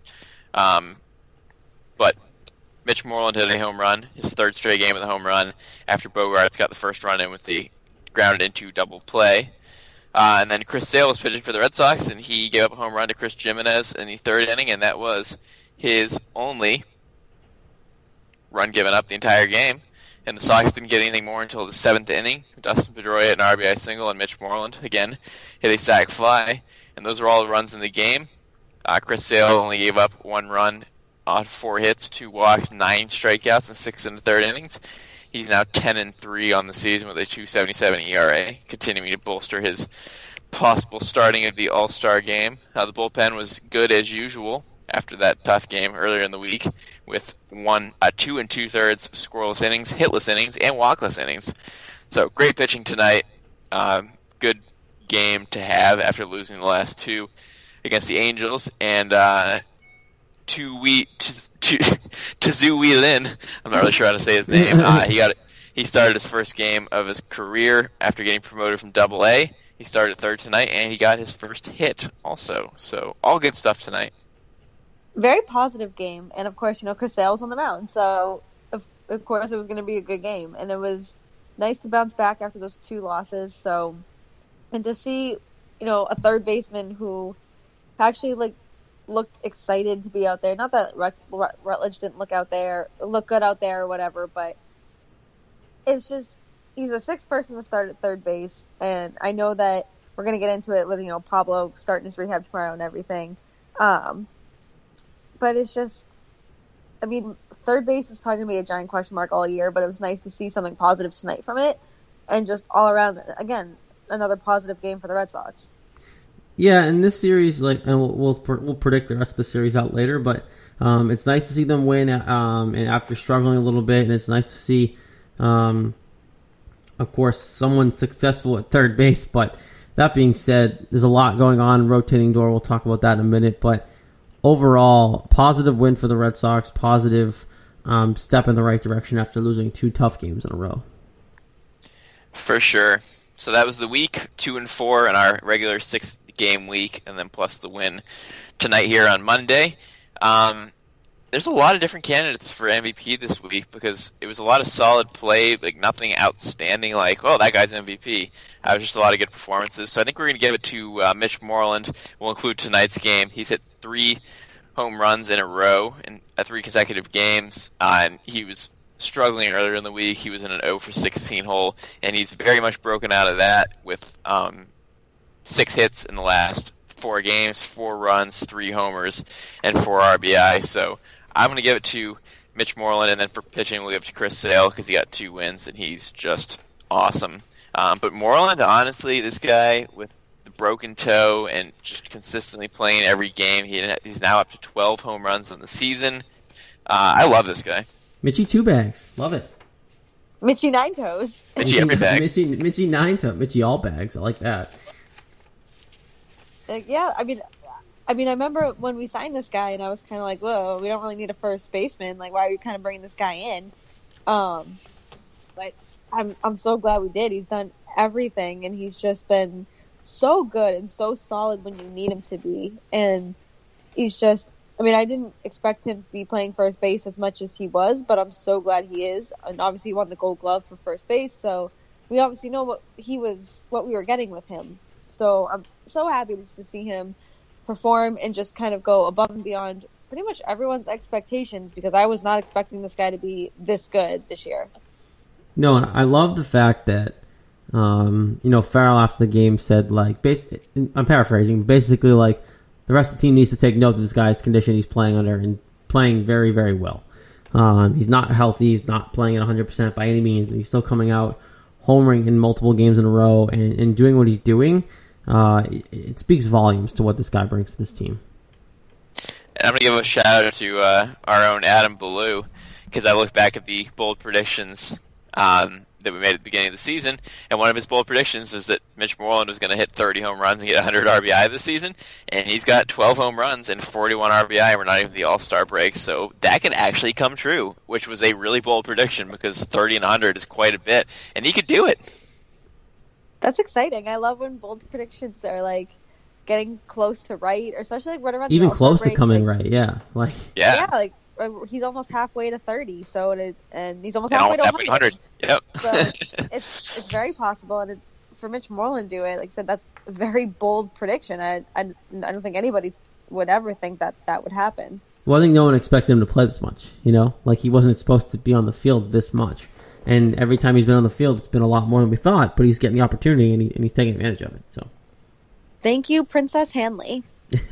But Mitch Moreland hit a home run, his 3rd straight game with a home run, after Bogaerts got the first run in with the grounded into double play. And then Chris Sale was pitching for the Red Sox, and he gave up a home run to Chris Jimenez in the 3rd inning, and that was his only run given up the entire game, and the Sox didn't get anything more until the 7th inning. Dustin Pedroia an RBI single, and Mitch Moreland again hit a sac fly, and those are all the runs in the game. Chris Sale only gave up 1 run on 4 hits, 2 walks, 9 strikeouts, and 6 in the 3rd innings. He's now 10-3 on the season with a 2.77 ERA, continuing to bolster his possible starting of the All-Star game. The bullpen was good as usual after that tough game earlier in the week with 2 2/3 scoreless innings, hitless innings, and walkless innings. So great pitching tonight. Good game to have after losing the last 2 against the Angels. And Tzu Lin, I'm not really sure how to say his name. He started his first game of his career after getting promoted from Double-A. He started 3rd tonight, and he got his first hit also. So all good stuff tonight. Very positive game, and of course, Chris Sale was on the mound, so of course it was going to be a good game, and it was nice to bounce back after those 2 losses. So, and to see, a third baseman who actually looked excited to be out there. Not that Rutledge didn't look good out there or whatever, but it's just he's a 6th person to start at third base, and I know that we're going to get into it with Pablo starting his rehab tomorrow and everything. but it's just, I mean, third base is probably going to be a giant question mark all year, but it was nice to see something positive tonight from it. And just all around, again, another positive game for the Red Sox. Yeah, and this series, and we'll predict the rest of the series out later, but it's nice to see them win and after struggling a little bit, and it's nice to see, of course, someone successful at third base. But that being said, there's a lot going on, rotating door. We'll talk about that in a minute, but overall, positive win for the Red Sox, positive step in the right direction after losing 2 tough games in a row. For sure. So that was the week, 2-4 in our regular 6-game week, and then plus the win tonight here on Monday. There's a lot of different candidates for MVP this week because it was a lot of solid play, like nothing outstanding like, oh, that guy's MVP. It was just a lot of good performances. So I think we're going to give it to Mitch Moreland. We'll include tonight's game. He's hit 3 home runs in a row in 3 consecutive games, and he was struggling earlier in the week. He was in an 0-for-16 hole, and he's very much broken out of that with 6 hits in the last 4 games, 4 runs, 3 homers, and 4 RBI. So I'm going to give it to Mitch Moreland, and then for pitching, we'll give it to Chris Sale because he got 2 wins, and he's just awesome. But Moreland, honestly, this guy with the broken toe and just consistently playing every game, he's now up to 12 home runs in the season. I love this guy. Mitchie 2 bags. Love it. Mitchie 9 toes. Mitchie every bags. Mitchie 9 toes. Mitchie all bags. I like that. Yeah, I mean, I remember when we signed this guy, and I was kind of like, whoa, we don't really need a first baseman. Like, why are we kind of bringing this guy in? But I'm so glad we did. He's done everything, and he's just been so good and so solid when you need him to be. And he's just, I mean, I didn't expect him to be playing first base as much as he was, but I'm so glad he is. And obviously he won the Gold Glove for first base, so we obviously know what we were getting with him. So I'm so happy to see him perform and just kind of go above and beyond pretty much everyone's expectations, because I was not expecting this guy to be this good this year. No, and I love the fact that, Farrell after the game said, like, I'm paraphrasing, basically, like, the rest of the team needs to take note of this guy's condition he's playing under and playing very, very well. He's not healthy. He's not playing at 100% by any means. He's still coming out, homering in multiple games in a row and doing what he's doing. It speaks volumes to what this guy brings to this team. And I'm going to give a shout out to our own Adam Ballou, because I looked back at the bold predictions that we made at the beginning of the season, and one of his bold predictions was that Mitch Moreland was going to hit 30 home runs and get 100 RBI this season, and he's got 12 home runs and 41 RBI. We're not even the All-Star break, so that could actually come true, which was a really bold prediction because 30 and 100 is quite a bit, and he could do it. That's exciting. I love when bold predictions are like getting close to right, or especially like right around even the close break, to coming like, right. Yeah, like like he's almost halfway to 30, so and he's almost halfway to 100. Yep. So it's very possible, and it's for Mitch Moreland to do it. Like I said, that's a very bold prediction. I don't think anybody would ever think that would happen. Well, I think no one expected him to play this much. Like he wasn't supposed to be on the field this much. And every time he's been on the field, it's been a lot more than we thought. But he's getting the opportunity, and he's taking advantage of it. So, thank you, Princess Hanley.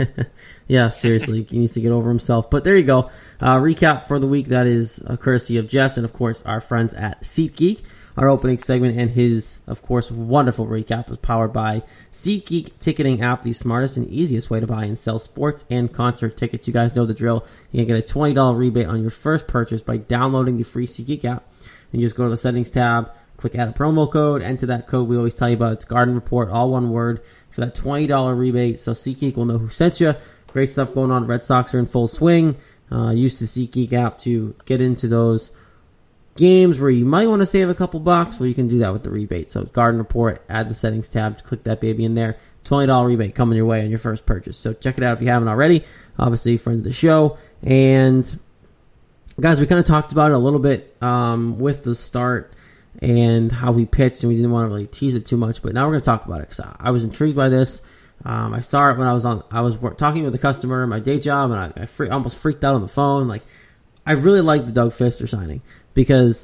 Yeah, seriously, he needs to get over himself. But there you go. Recap for the week. That is a courtesy of Jess and, of course, our friends at SeatGeek. Our opening segment and his, of course, wonderful recap was powered by SeatGeek ticketing app, the smartest and easiest way to buy and sell sports and concert tickets. You guys know the drill. You can get a $20 rebate on your first purchase by downloading the free SeatGeek app. And you just go to the settings tab, click add a promo code, enter that code we always tell you about. It's Garden Report, all one word, for that $20 rebate. So SeatGeek will know who sent you. Great stuff going on. Red Sox are in full swing. Use the SeatGeek app to get into those games where you might want to save a couple bucks. Well, you can do that with the rebate. So Garden Report, add the settings tab, click that baby in there. $20 rebate coming your way on your first purchase. So check it out if you haven't already. Obviously, friends of the show. And guys, we kind of talked about it a little bit with the start and how we pitched, and we didn't want to really tease it too much. But now we're going to talk about it because I was intrigued by this. I saw it when I was talking with a customer in my day job, and I almost freaked out on the phone. Like, I really like the Doug Fister signing because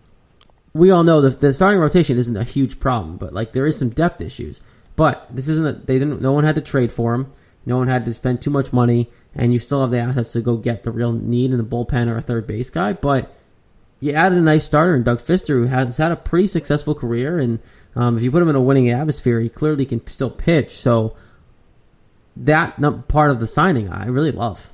we all know that the starting rotation isn't a huge problem, but like there is some depth issues. But this isn't no one had to trade for him. No one had to spend too much money. and you still have the assets to go get the real need in the bullpen or a third base guy. But you added a nice starter in Doug Fister, who has had a pretty successful career, and if you put him in a winning atmosphere, he clearly can still pitch. So that part of the signing, I really love.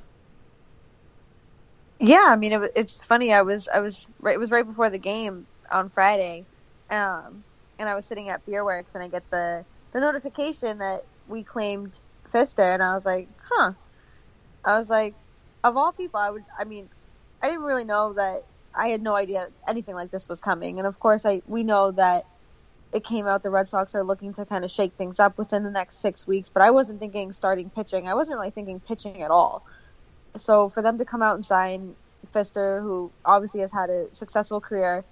Yeah, I mean, it's funny. It was right before the game on Friday, and I was sitting at Beerworks, and I get the notification that we claimed Fister, and I was like, huh. I was like, of all people, I didn't really know that. I had no idea anything like this was coming, and of course, we know that it came out the Red Sox are looking to kind of shake things up within the next 6 weeks, but I wasn't thinking starting pitching. I wasn't really thinking pitching at all. So for them to come out and sign Fister, who obviously has had a successful career,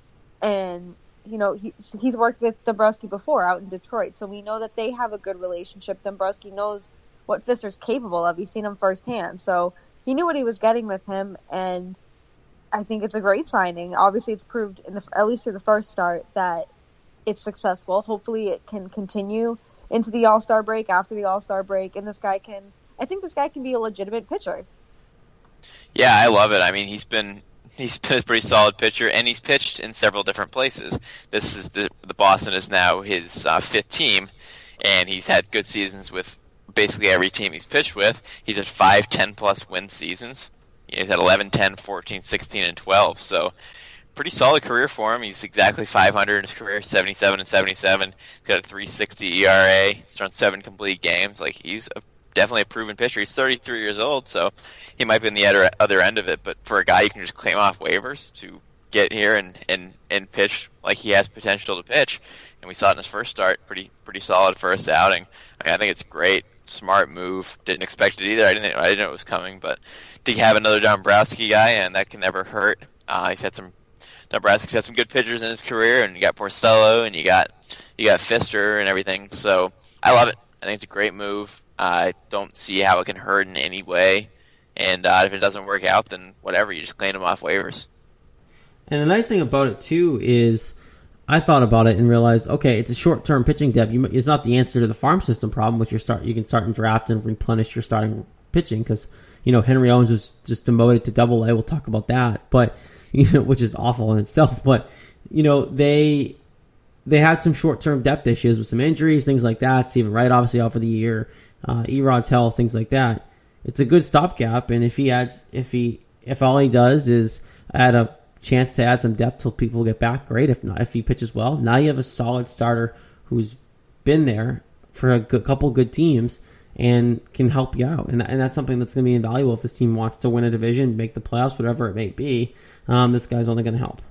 and he's worked with Dombrowski before out in Detroit, so we know that they have a good relationship. Dombrowski knows what Fister's capable of. He's seen him firsthand, so he knew what he was getting with him, and I think it's a great signing. Obviously, it's proved at least through the first start that it's successful. Hopefully, it can continue into the All-Star break, after the All-Star break, and I think this guy can be a legitimate pitcher. Yeah, I love it. I mean, he's been a pretty solid pitcher, and he's pitched in several different places. This is the Boston is now his fifth team, and he's had good seasons with basically every team he's pitched with. He's had 5 10-plus win seasons. He's had 11, 10, 14, 16, and 12. So pretty solid career for him. He's exactly 500 in his career, 77 and 77. He's got a 3.60 ERA. He's thrown 7 complete games. Like, he's definitely a proven pitcher. He's 33 years old, so he might be in the other end of it. But for a guy you can just claim off waivers to get here and pitch like he has potential to pitch, and we saw it in his first start, pretty solid first outing. I think it's great. Smart move. Didn't expect it either. I didn't know it was coming, but to have another Dombrowski guy, and that can never hurt. Dombrowski's had some good pitchers in his career, and you got Porcello, and you got Fister and everything. So I love it. I think it's a great move. I don't see how it can hurt in any way. And if it doesn't work out, then whatever. You just claim them off waivers. And the nice thing about it too is, I thought about it and realized, okay, it's a short-term pitching depth. It's not the answer to the farm system problem, which you can start and draft and replenish your starting pitching, because Henry Owens was just demoted to Double-A. We'll talk about that, but which is awful in itself. But they had some short-term depth issues with some injuries, things like that. Steven Wright obviously out for the year, Erod's health, things like that. It's a good stopgap, and if all he does is add a chance to add some depth till people get back, great. If not, if he pitches well, now you have a solid starter who's been there for a couple good teams and can help you out, and that's something that's going to be invaluable if this team wants to win a division, make the playoffs, whatever it may be. This guy's only going to help.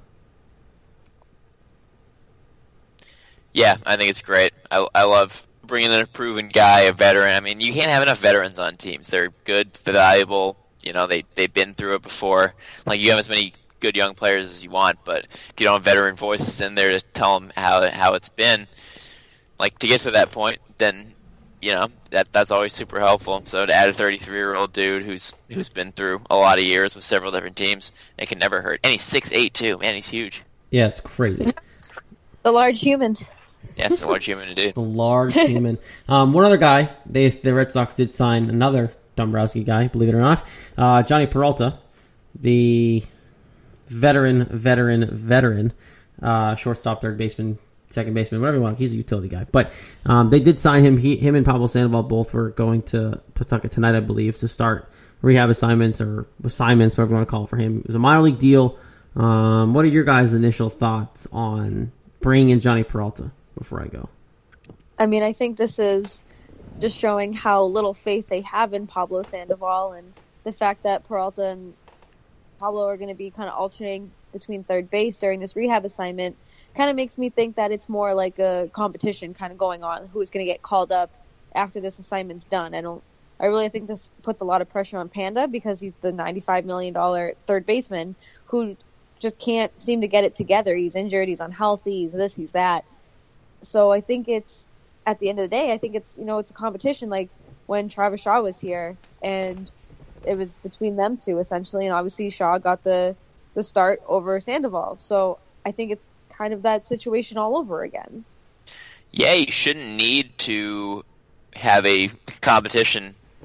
Yeah, I think it's great. I love bringing in a proven guy, a veteran. I mean, you can't have enough veterans on teams. They're good, valuable. They've been through it before. Like, you have as many good young players as you want, but if you don't have veteran voices in there to tell them how it's been, like, to get to that point, then that's always super helpful. So to add a 33-year-old dude who's been through a lot of years with several different teams, it can never hurt. And he's 6'8" too. Man, he's huge. Yeah, it's crazy. The large human. Yes, the large human indeed. The large human. One other guy, the Red Sox did sign another Dombrowski guy, believe it or not. Johnny Peralta, the veteran, shortstop, third baseman, second baseman, whatever you want. He's a utility guy. But they did sign him. Him and Pablo Sandoval both were going to Pawtucket tonight, I believe, to start rehab assignments, whatever you want to call it for him. It was a minor league deal. What are your guys' initial thoughts on bringing in Johnny Peralta before I go? I mean, I think this is just showing how little faith they have in Pablo Sandoval, and the fact that Peralta and Pablo are going to be kind of alternating between third base during this rehab assignment kind of makes me think that it's more like a competition kind of going on, who's going to get called up after this assignment's done. I really think this puts a lot of pressure on Panda, because he's the $95 million third baseman who just can't seem to get it together. He's injured, he's unhealthy, he's this, he's that. So I think it's, at the end of the day, I think it's, it's a competition, like when Travis Shaw was here, and it was between them two essentially, and obviously Shaw got the start over Sandoval. So I think it's kind of that situation all over again. Yeah, you shouldn't need to have a competition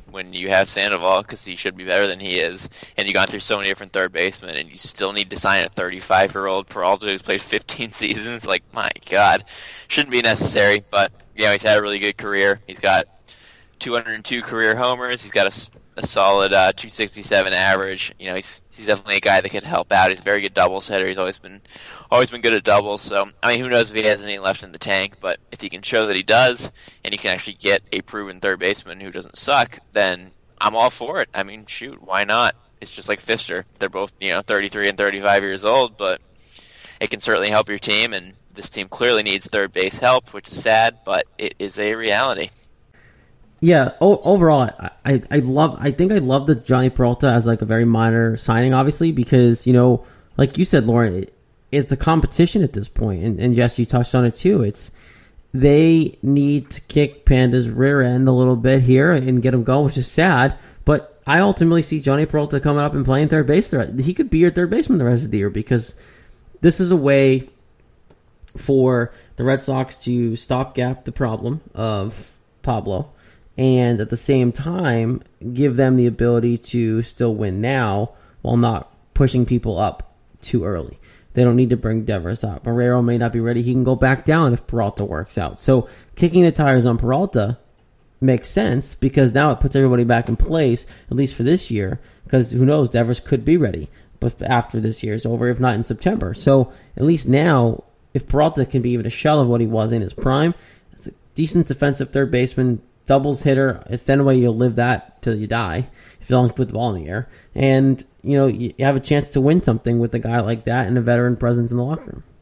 when you have Sandoval, because he should be better than he is, and you've gone through so many different third basemen, and you still need to sign a 35-year-old Peralta who's played 15 seasons. Like, my God, shouldn't be necessary. But he's had a really good career. He's got 202 career homers. He's got a solid 267 average. He's definitely a guy that could help out. He's a very good doubles hitter. He's always been good at doubles. So, who knows if he has anything left in the tank, but if he can show that he does, and he can actually get a proven third baseman who doesn't suck, then I'm all for it. Shoot, why not? It's just like Fister. They're both, 33 and 35 years old, but it can certainly help your team, and this team clearly needs third base help, which is sad, but it is a reality. Yeah, overall, I think I love the Johnny Peralta as like a very minor signing, obviously, because, like you said, Lauren, it's a competition at this point, and Jess, you touched on it too. They need to kick Panda's rear end a little bit here and get him going, which is sad, but I ultimately see Johnny Peralta coming up and playing third base. He could be your third baseman the rest of the year, because this is a way for the Red Sox to stopgap the problem of Pablo, and at the same time give them the ability to still win now while not pushing people up too early. They don't need to bring Devers up. Marrero may not be ready. He can go back down if Peralta works out. So kicking the tires on Peralta makes sense, because now it puts everybody back in place, at least for this year, because who knows, Devers could be ready but after this year is over, if not in September. So at least now, if Peralta can be even a shell of what he was in his prime, it's a decent defensive third baseman, doubles hitter. At Fenway, you'll live that till you die if you don't put the ball in the air. And, you have a chance to win something with a guy like that and a veteran presence in the locker room.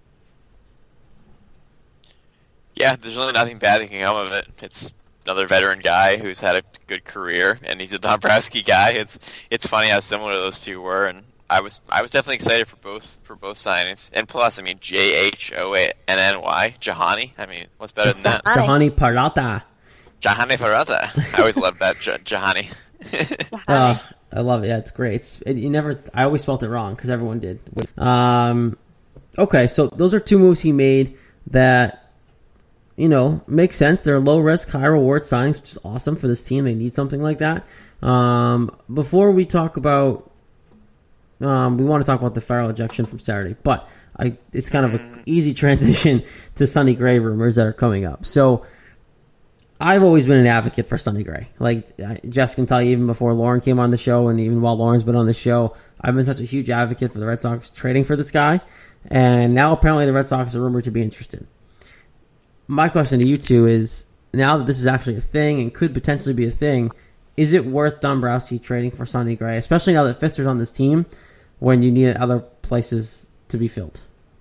Yeah, there's really nothing bad that can come of it. It's another veteran guy who's had a good career, and he's a Dombrowski guy. It's funny how similar those two were, and I was definitely excited for both signings. And plus, Jhonny, Jahani. What's better than that? Jahani Peralta. Jahani Peralta. I always loved that Jahani. I love it. Yeah, it's great. I always felt it wrong because everyone did. Okay, so those are two moves he made that, make sense. They're low risk, high reward signings, which is awesome for this team. They need something like that. Before we talk about, we want to talk about the Farrell ejection from Saturday, but it's kind of an easy transition to Sonny Gray rumors that are coming up. So I've always been an advocate for Sonny Gray. Like, Jess can tell you, even before Lauren came on the show, and even while Lauren's been on the show, I've been such a huge advocate for the Red Sox trading for this guy. And now apparently the Red Sox are rumored to be interested. My question to you two is, now that this is actually a thing and could potentially be a thing, is it worth Dombrowski trading for Sonny Gray, especially now that Fister's on this team, when you need other places to be filled?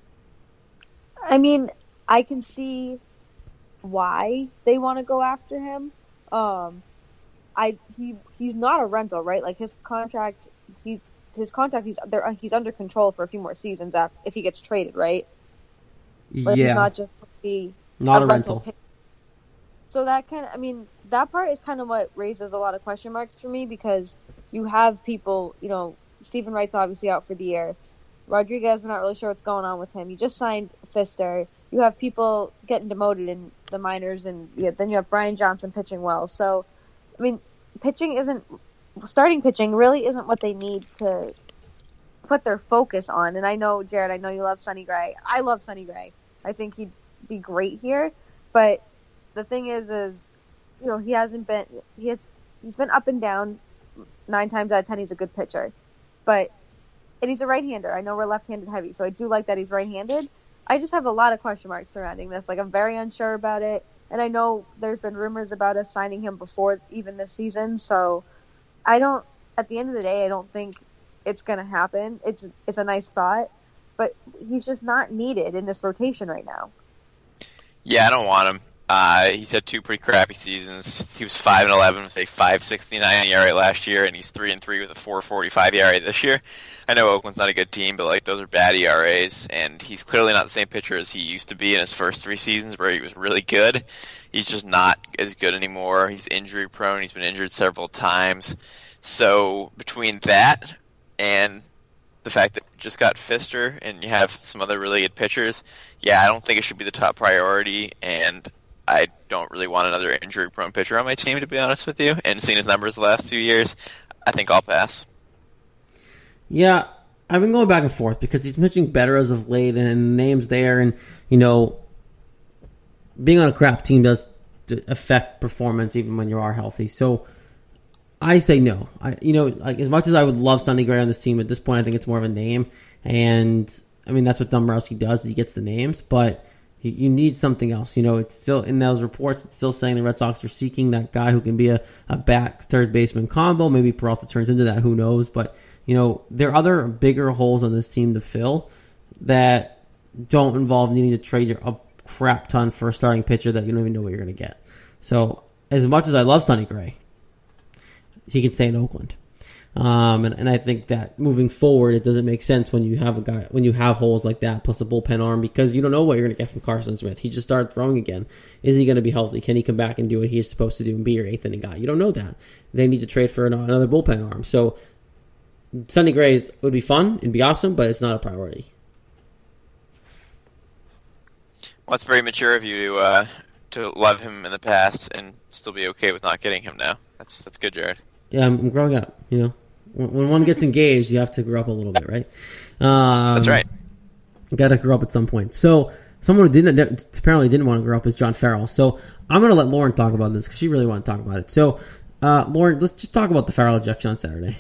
I can see why they want to go after him. He's not a rental, right? Like, his contract, he's under control for a few more seasons if he gets traded, right? Like, yeah. He's not just not a rental. So that that part is kind of what raises a lot of question marks for me, because you have people, Stephen Wright's obviously out for the year. Rodriguez, we're not really sure what's going on with him. You just signed Fister. You have people getting demoted in the minors, and then you have Brian Johnson pitching well. So, starting pitching really isn't what they need to put their focus on. And I know, Jared, you love Sonny Gray. I love Sonny Gray. I think he'd be great here. But the thing is he's been up and down. 9 times out of 10, he's a good pitcher. And he's a right-hander. I know we're left-handed heavy, so I do like that he's right-handed. I just have a lot of question marks surrounding this. Like, I'm very unsure about it. And I know there's been rumors about us signing him before even this season. So at the end of the day, I don't think it's going to happen. It's a nice thought, but he's just not needed in this rotation right now. Yeah, I don't want him. He's had 2 pretty crappy seasons. He was 5-11 with a 5.69 ERA last year, and he's 3-3 with a 4.45 ERA this year. I know Oakland's not a good team, but those are bad ERAs, and he's clearly not the same pitcher as he used to be in his first 3 seasons where he was really good. He's just not as good anymore. He's injury prone. He's been injured several times. So between that and the fact that we just got Fister and you have some other really good pitchers, I don't think it should be the top priority, and I don't really want another injury-prone pitcher on my team, to be honest with you. And seeing his numbers the last 2 years, I think I'll pass. Yeah, I've been going back and forth because he's pitching better as of late, and names there, and being on a crap team does affect performance even when you are healthy. So I say no. As much as I would love Sonny Gray on this team, at this point I think it's more of a name, and I mean that's what Dombrowski does. He gets the names, but you need something else. It's still in those reports. It's still saying the Red Sox are seeking that guy who can be a back third baseman combo. Maybe Peralta turns into that. Who knows? But there are other bigger holes on this team to fill that don't involve needing to trade a crap ton for a starting pitcher that you don't even know what you're going to get. So as much as I love Sonny Gray, he can stay in Oakland. And I think that moving forward, it doesn't make sense when you have holes like that plus a bullpen arm, because you don't know what you're going to get from Carson Smith. He just started throwing again. Is he going to be healthy? Can he come back and do what he's supposed to do and be your eighth inning guy? You don't know that. They need to trade for another bullpen arm. So Sonny Gray would be fun. It'd be awesome, but it's not a priority. Well, it's very mature of you to love him in the past and still be okay with not getting him now. That's good, Jared. Yeah, I'm growing up. When one gets engaged, you have to grow up a little bit, right? That's right. You got to grow up at some point. So someone who apparently didn't want to grow up is John Farrell. So I'm going to let Lauren talk about this because she really wanted to talk about it. So Lauren, let's just talk about the Farrell ejection on Saturday.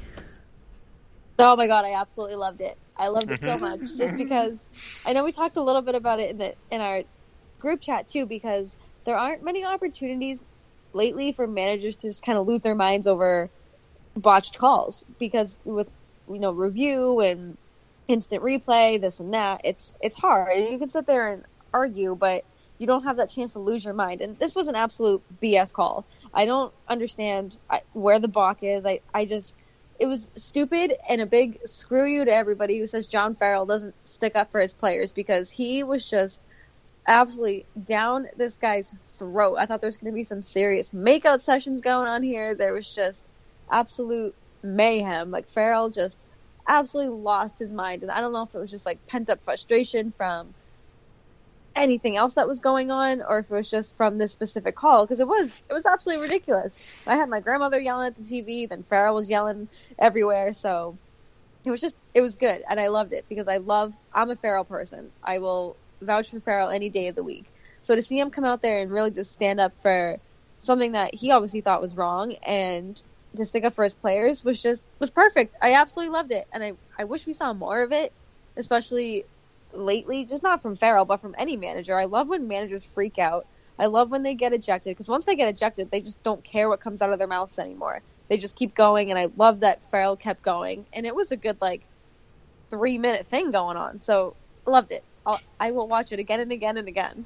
Oh my God, I absolutely loved it. I loved it so much, just because I know we talked a little bit about it in our group chat too, because there aren't many opportunities lately for managers to just kind of lose their minds over botched calls, because with review and instant replay, this and that, it's hard. You can sit there and argue, but you don't have that chance to lose your mind. And this was an absolute BS call. I don't understand where the balk is. It was stupid, and a big screw you to everybody who says John Farrell doesn't stick up for his players, because he was just absolutely down this guy's throat. I thought there was going to be some serious makeout sessions going on here. There was just absolute mayhem. Like, Farrell just absolutely lost his mind, and I don't know if it was just like pent-up frustration from anything else that was going on, or if it was just from this specific call, because it was absolutely ridiculous. I had my grandmother yelling at the TV, then Farrell was yelling everywhere, so it was good, and I loved it, because I'm a Farrell person. I will vouch for Farrell any day of the week. So to see him come out there and really just stand up for something that he obviously thought was wrong, and to stick up for his players was perfect. I absolutely loved it, and I wish we saw more of it, especially lately, just not from Farrell, but from any manager. I love when managers freak out. I love when they get ejected, because once they get ejected, they just don't care what comes out of their mouths anymore. They just keep going, and I love that Farrell kept going, and it was a good 3-minute thing going on. So loved it. I will watch it again and again and again.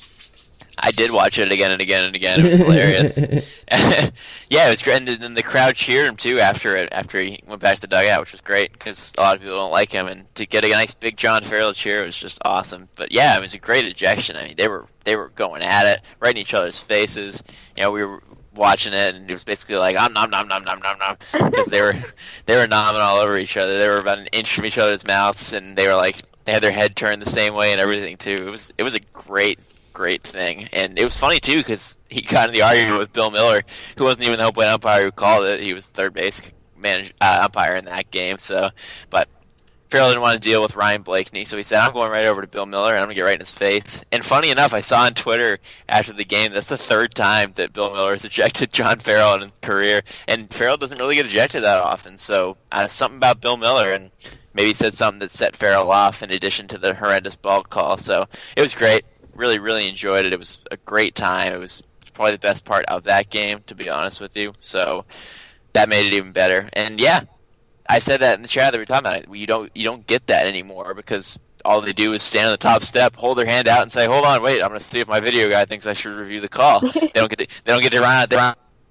I did watch it again and again and again. It was hilarious. Yeah, it was great. And then the crowd cheered him too after he went back to the dugout, which was great because a lot of people don't like him. And to get a nice big John Farrell cheer was just awesome. But yeah, it was a great ejection. I mean, they were going at it, right in each other's faces. We were watching it, and it was basically like nom because they were nomming all over each other. They were about an inch from each other's mouths, and they had their head turned the same way and everything too. It was a great thing, and it was funny too because he got in the argument with Bill Miller, who wasn't even the home plate umpire who called it. He was third base umpire in that game. So, but Farrell didn't want to deal with Ryan Blakeney, so he said, "I'm going right over to Bill Miller and I'm gonna get right in his face." And funny enough, I saw on Twitter after the game that's the third time that Bill Miller has ejected John Farrell in his career, and Farrell doesn't really get ejected that often. So something about Bill Miller, and maybe he said something that set Farrell off in addition to the horrendous balk call. So it was great. Really, really enjoyed it. It was a great time. It was probably the best part of that game, to be honest with you. So that made it even better. And yeah, I said that in the chat that we were talking about. You don't get that anymore because all they do is stand on the top step, hold their hand out, and say, "Hold on, wait, I'm going to see if my video guy thinks I should review the call." They don't get to run out there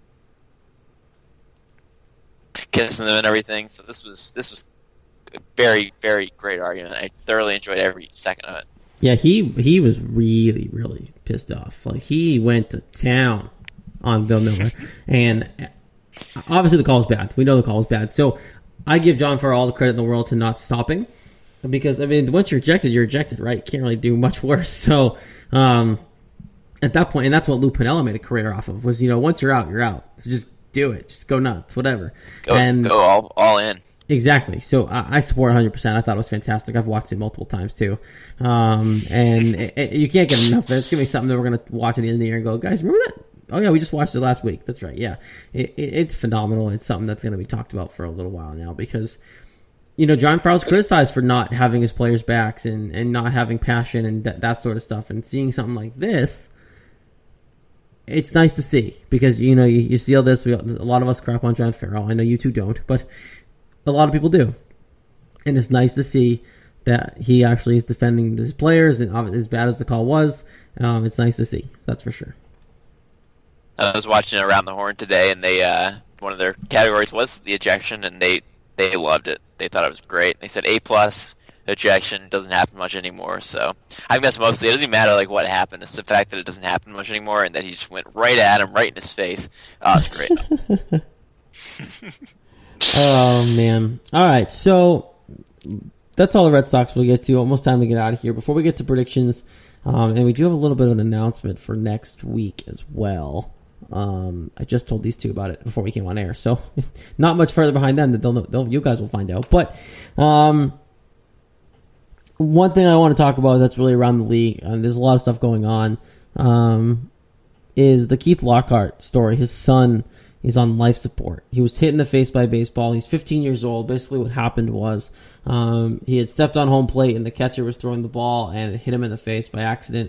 kissing them and everything. So this was a very, very great argument. I thoroughly enjoyed every second of it. Yeah, he was really, really pissed off. Like, he went to town on Bill Miller. And obviously the call was bad. We know the call was bad. So I give John Farrell all the credit in the world to not stopping. Because, I mean, once you're ejected, right? You can't really do much worse. So, at that point, and that's what Lou Piniella made a career off of, was, once you're out, you're out. So just do it. Just go nuts, whatever. Go all in. Exactly. So I support 100%. I thought it was fantastic. I've watched it multiple times too. And you can't get enough of it. It's going to be something that we're going to watch at the end of the year and go, guys, remember that? Oh yeah, we just watched it last week. That's right. Yeah. It's phenomenal. It's something that's going to be talked about for a little while now because, John Farrell's criticized for not having his players' backs and not having passion and that sort of stuff. And seeing something like this, it's nice to see because, you see all this. A lot of us crap on John Farrell. I know you two don't, but a lot of people do. And it's nice to see that he actually is defending his players, and as bad as the call was, it's nice to see. That's for sure. I was watching Around the Horn today, and they one of their categories was the ejection, and they loved it. They thought it was great. They said A+, ejection, doesn't happen much anymore. So I think that's mostly, it doesn't even matter what happened. It's the fact that it doesn't happen much anymore, and that he just went right at him, right in his face. Oh, it's great. Oh, man. All right, so that's all the Red Sox we'll get to. Almost time to get out of here. Before we get to predictions, and we do have a little bit of an announcement for next week as well. I just told these two about it before we came on air, so not much further behind them that you guys will find out. But one thing I want to talk about that's really around the league, and there's a lot of stuff going on, is the Keith Lockhart story. His son is on life support. He was hit in the face by a baseball. He's 15 years old. Basically what happened was he had stepped on home plate and the catcher was throwing the ball and it hit him in the face by accident.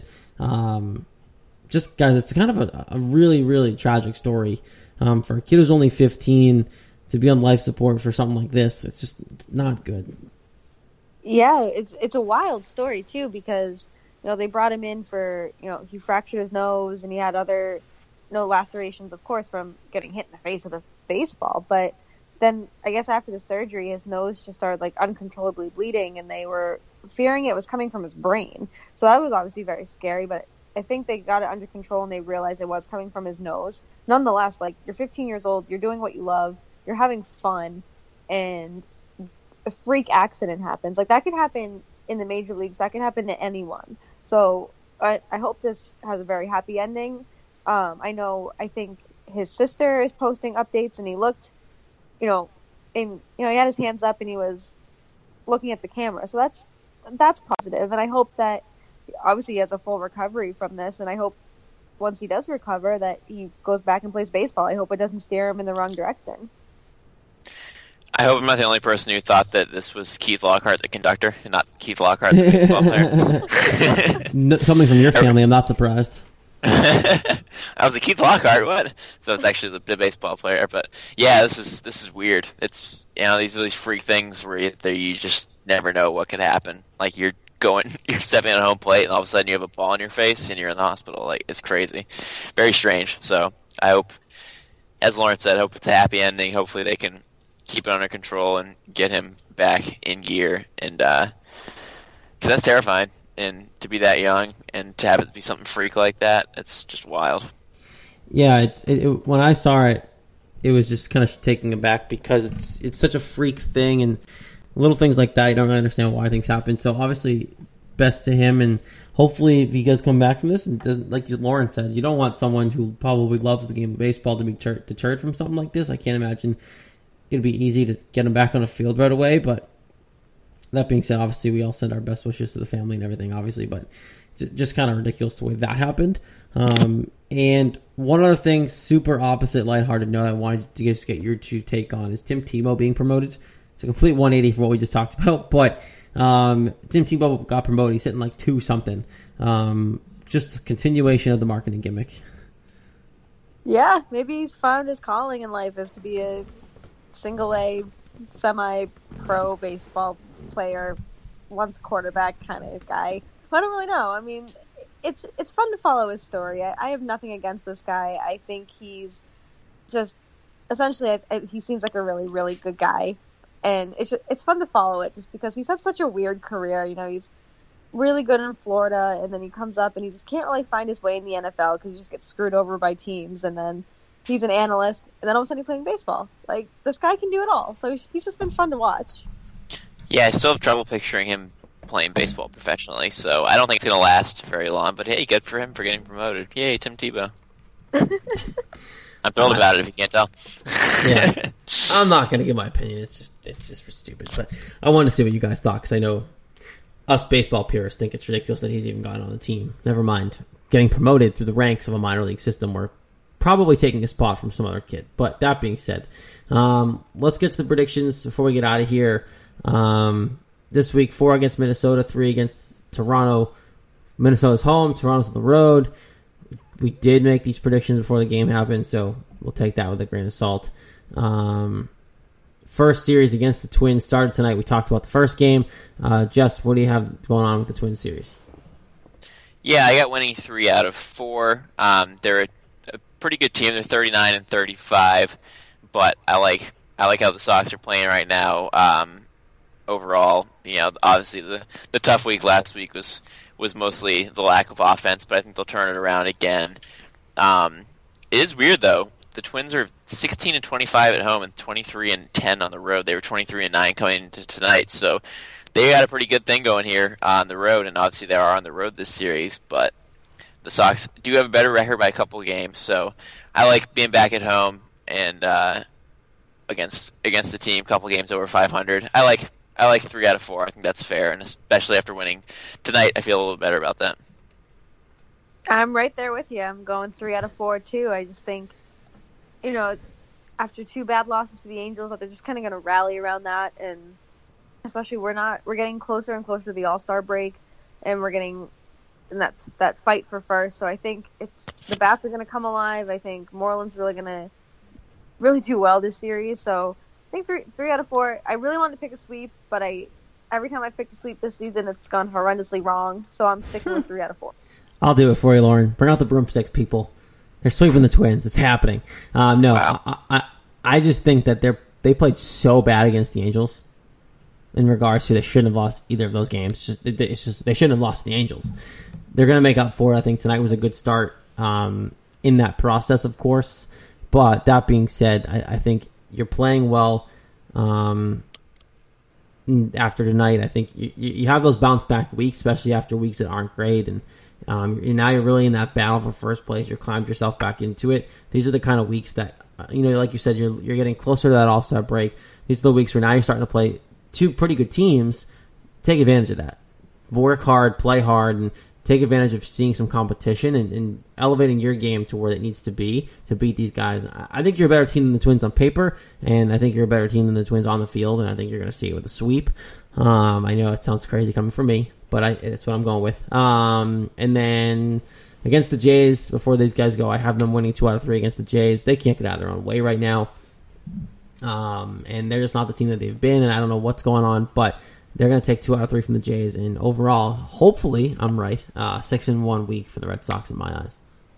Just, guys, it's kind of a really, really tragic story. For a kid who's only 15 to be on life support for something like this, it's not good. Yeah, it's a wild story, too, because, they brought him in for, he fractured his nose and he had other lacerations, of course, from getting hit in the face with a baseball. But then I guess after the surgery, his nose just started uncontrollably bleeding, and they were fearing it was coming from his brain. So that was obviously very scary, but I think they got it under control and they realized it was coming from his nose. Nonetheless, you're 15 years old, you're doing what you love, you're having fun, and a freak accident happens. That could happen in the major leagues. That could happen to anyone. So I hope this has a very happy ending. I think his sister is posting updates, and he looked, he had his hands up and he was looking at the camera. So that's positive. And I hope that obviously he has a full recovery from this. And I hope once he does recover that he goes back and plays baseball. I hope it doesn't steer him in the wrong direction. I hope I'm not the only person who thought that this was Keith Lockhart, the conductor, and not Keith Lockhart, the baseball player. Coming from your family, I'm not surprised. I was like, Keith Lockhart, what? So it's actually the baseball player. But yeah, this is weird. It's these freak things where you just never know what could happen. You're stepping on a home plate, and all of a sudden you have a ball in your face, and you're in the hospital. It's crazy, very strange. So I hope, as Lawrence said, hope it's a happy ending. Hopefully they can keep it under control and get him back in gear, and because that's terrifying. And to be that young and to have it be something freak like that, it's just wild. Yeah, when I saw it, it was just kind of taken aback because it's such a freak thing, and little things like that, you don't really understand why things happen. So obviously, best to him, and hopefully if he does come back from this, and doesn't, like Lauren said, you don't want someone who probably loves the game of baseball to be deterred from something like this. I can't imagine it'd be easy to get him back on the field right away, but that being said, obviously we all send our best wishes to the family and everything, obviously, but just kind of ridiculous the way that happened. And one other thing, super opposite, lighthearted note I wanted to just get your two take on is Tim Tebow being promoted. It's a complete 180 from what we just talked about, but Tim Tebow got promoted. He's hitting 2-something. Just a continuation of the marketing gimmick. Yeah, maybe he's found his calling in life is to be a single-A, semi-pro baseball player, once quarterback kind of guy. I don't really know. I mean, it's fun to follow his story. I have nothing against this guy. I think he's just essentially he seems like a really, really good guy, and it's fun to follow it just because he's had such a weird career. He's really good in Florida, and then he comes up and he just can't really find his way in the NFL because he just gets screwed over by teams, and then he's an analyst, and then all of a sudden he's playing baseball. This guy can do it all. So he's just been fun to watch. Yeah, I still have trouble picturing him playing baseball professionally. So I don't think it's going to last very long. But hey, good for him for getting promoted. Yay, Tim Tebow. I'm thrilled about it if you can't tell. Yeah, I'm not going to give my opinion. It's just for stupid. But I wanted to see what you guys thought because I know us baseball purists think it's ridiculous that he's even gotten on the team. Never mind getting promoted through the ranks of a minor league system where probably taking a spot from some other kid. But that being said, let's get to the predictions before we get out of here. This week, 4 against Minnesota, 3 against Toronto. Minnesota's home, Toronto's on the road. We did make these predictions before the game happened, so we'll take that with a grain of salt. First series against the Twins started tonight. We talked about the first game. Jess, what do you have going on with the Twins series? Yeah, I got winning 3 out of 4. They're a pretty good team. They're 39 and 35, but I like how the Sox are playing right now. Overall, obviously the tough week last week was mostly the lack of offense, but I think they'll turn it around again. It is weird though. The Twins are 16 and 25 at home and 23 and 10 on the road. They were 23 and 9 coming into tonight, so they got a pretty good thing going here on the road, and obviously they are on the road this series, but the Sox do have a better record by a couple of games, so I like being back at home and against the team, a couple games over 500. I like 3 out of 4. I think that's fair, and especially after winning tonight, I feel a little better about that. I'm right there with you. I'm going 3 out of 4 too. I just think, after 2 bad losses to the Angels, that they're just kind of going to rally around that, and especially we're getting closer and closer to the All-Star break, and we're getting in that fight for first. So I think the bats are going to come alive. I think Moreland's really going to really do well this series. So I think 3 out of 4. I really wanted to pick a sweep, but every time I picked a sweep this season, it's gone horrendously wrong. So I'm sticking with 3 out of 4. I'll do it for you, Lauren. Bring out the broomsticks, people. They're sweeping the Twins. It's happening. No, wow. I just think that they played so bad against the Angels in regards to they shouldn't have lost either of those games. It's just they shouldn't have lost the Angels. They're going to make up for it. I think tonight was a good start in that process, of course. But that being said, I think you're playing well after tonight. I think you have those bounce-back weeks, especially after weeks that aren't great, and now you're really in that battle for first place. You've climbed yourself back into it. These are the kind of weeks that, like you said, you're getting closer to that All-Star break. These are the weeks where now you're starting to play 2 pretty good teams. Take advantage of that. Work hard, play hard, and take advantage of seeing some competition and elevating your game to where it needs to be to beat these guys. I think you're a better team than the Twins on paper, and I think you're a better team than the Twins on the field, and I think you're going to see it with a sweep. I know it sounds crazy coming from me, but it's what I'm going with. And then against the Jays, before these guys go, I have them winning 2 out of 3 against the Jays. They can't get out of their own way right now, and they're just not the team that they've been, and I don't know what's going on, but they're going to take 2 out of 3 from the Jays, and overall, hopefully, I'm right. 6-1 week for the Red Sox in my eyes.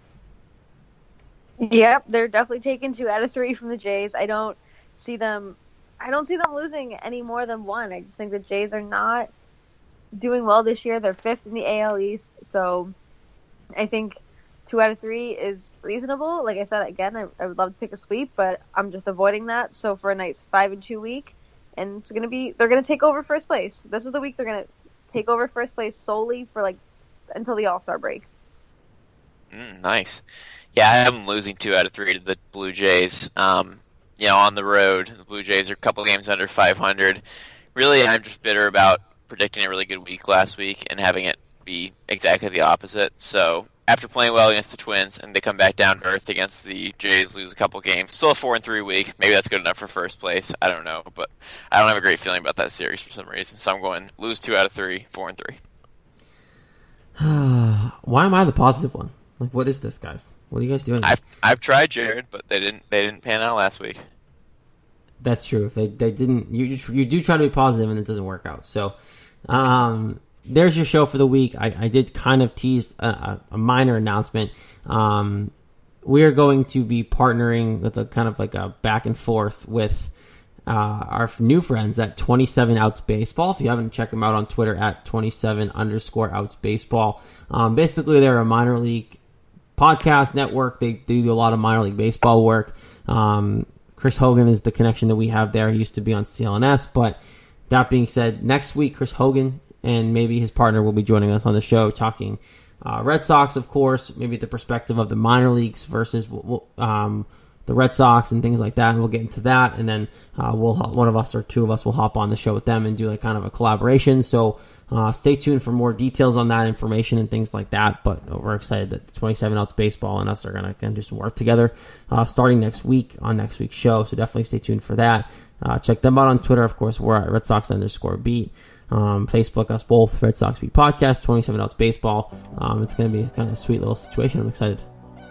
Yep, they're definitely taking 2 out of 3 from the Jays. I don't see them losing any more than 1. I just think the Jays are not doing well this year. They're 5th in the AL East, so I think 2 out of 3 is reasonable. Like I said, again, I would love to pick a sweep, but I'm just avoiding that. So for a nice 5-2 week, and they're going to take over first place. This is the week they're going to take over first place solely for until the All-Star break. Nice. Yeah, I have them losing 2 out of 3 to the Blue Jays. On the road, the Blue Jays are a couple games under 500. Really, I'm just bitter about predicting a really good week last week and having it be exactly the opposite. So after playing well against the Twins and they come back down to earth against the Jays, lose a couple games, still a 4-3 week. Maybe that's good enough for first place. I don't know, but I don't have a great feeling about that series for some reason. So I'm going lose 2 out of 3, 4-3. Why am I the positive one? What is this, guys? What are you guys doing? I've tried, Jared, but they didn't pan out last week. That's true. If they didn't, you do try to be positive and it doesn't work out. So, there's your show for the week. I did kind of tease a minor announcement. We are going to be partnering with a kind of like a back and forth with our new friends at 27 Outs Baseball. If you haven't, check them out on Twitter at 27_Outs Baseball. Basically, they're a minor league podcast network. They do a lot of minor league baseball work. Chris Hogan is the connection that we have there. He used to be on CLNS, but that being said, next week Chris Hogan and maybe his partner will be joining us on the show talking Red Sox, of course, maybe the perspective of the minor leagues versus the Red Sox and things like that, and we'll get into that, and then one of us or two of us will hop on the show with them and do like kind of a collaboration. So stay tuned for more details on that information and things like that. But we're excited that 27 Outs Baseball and us are going to do some work together starting next week on next week's show. So definitely stay tuned for that. Check them out on Twitter, of course. We're at @RedSox_beat. Facebook, us both, Red Sox Beat Podcast, 27 Outs Baseball. It's going to be kind of a sweet little situation. I'm excited.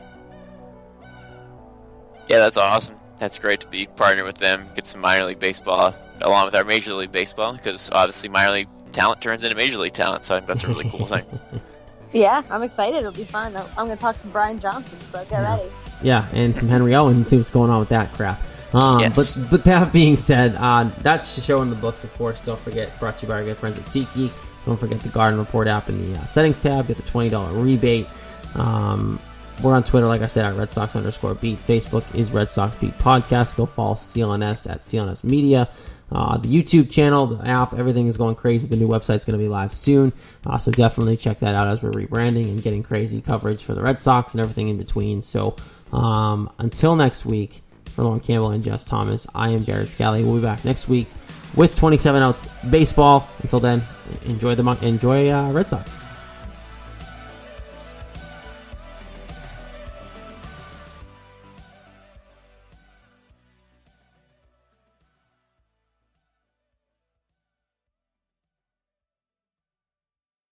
Yeah, that's awesome. That's great to be partnered with them, get some minor league baseball along with our major league baseball, because obviously minor league talent turns into major league talent, so I think that's a really cool thing. Yeah, I'm excited. It'll be fun. I'm going to talk to Brian Johnson, so get ready. Yeah, and some Henry Owen and see what's going on with that crap. Yes. But that being said, that's the show in the books, of course. Don't forget, brought to you by our good friends at SeatGeek. Don't forget the Garden Report app in the settings tab. Get the $20 rebate. We're on Twitter, like I said, at @RedSox_beat. Facebook is Red Sox Beat Podcast. Go follow CLNS at CLNS Media. The YouTube channel, the app, everything is going crazy. The new website's going to be live soon. So definitely check that out as we're rebranding and getting crazy coverage for the Red Sox and everything in between. So until next week, for Lauren Campbell and Jess Thomas, I am Jared Scally. We'll be back next week with 27 Outs Baseball. Until then, enjoy Red Sox.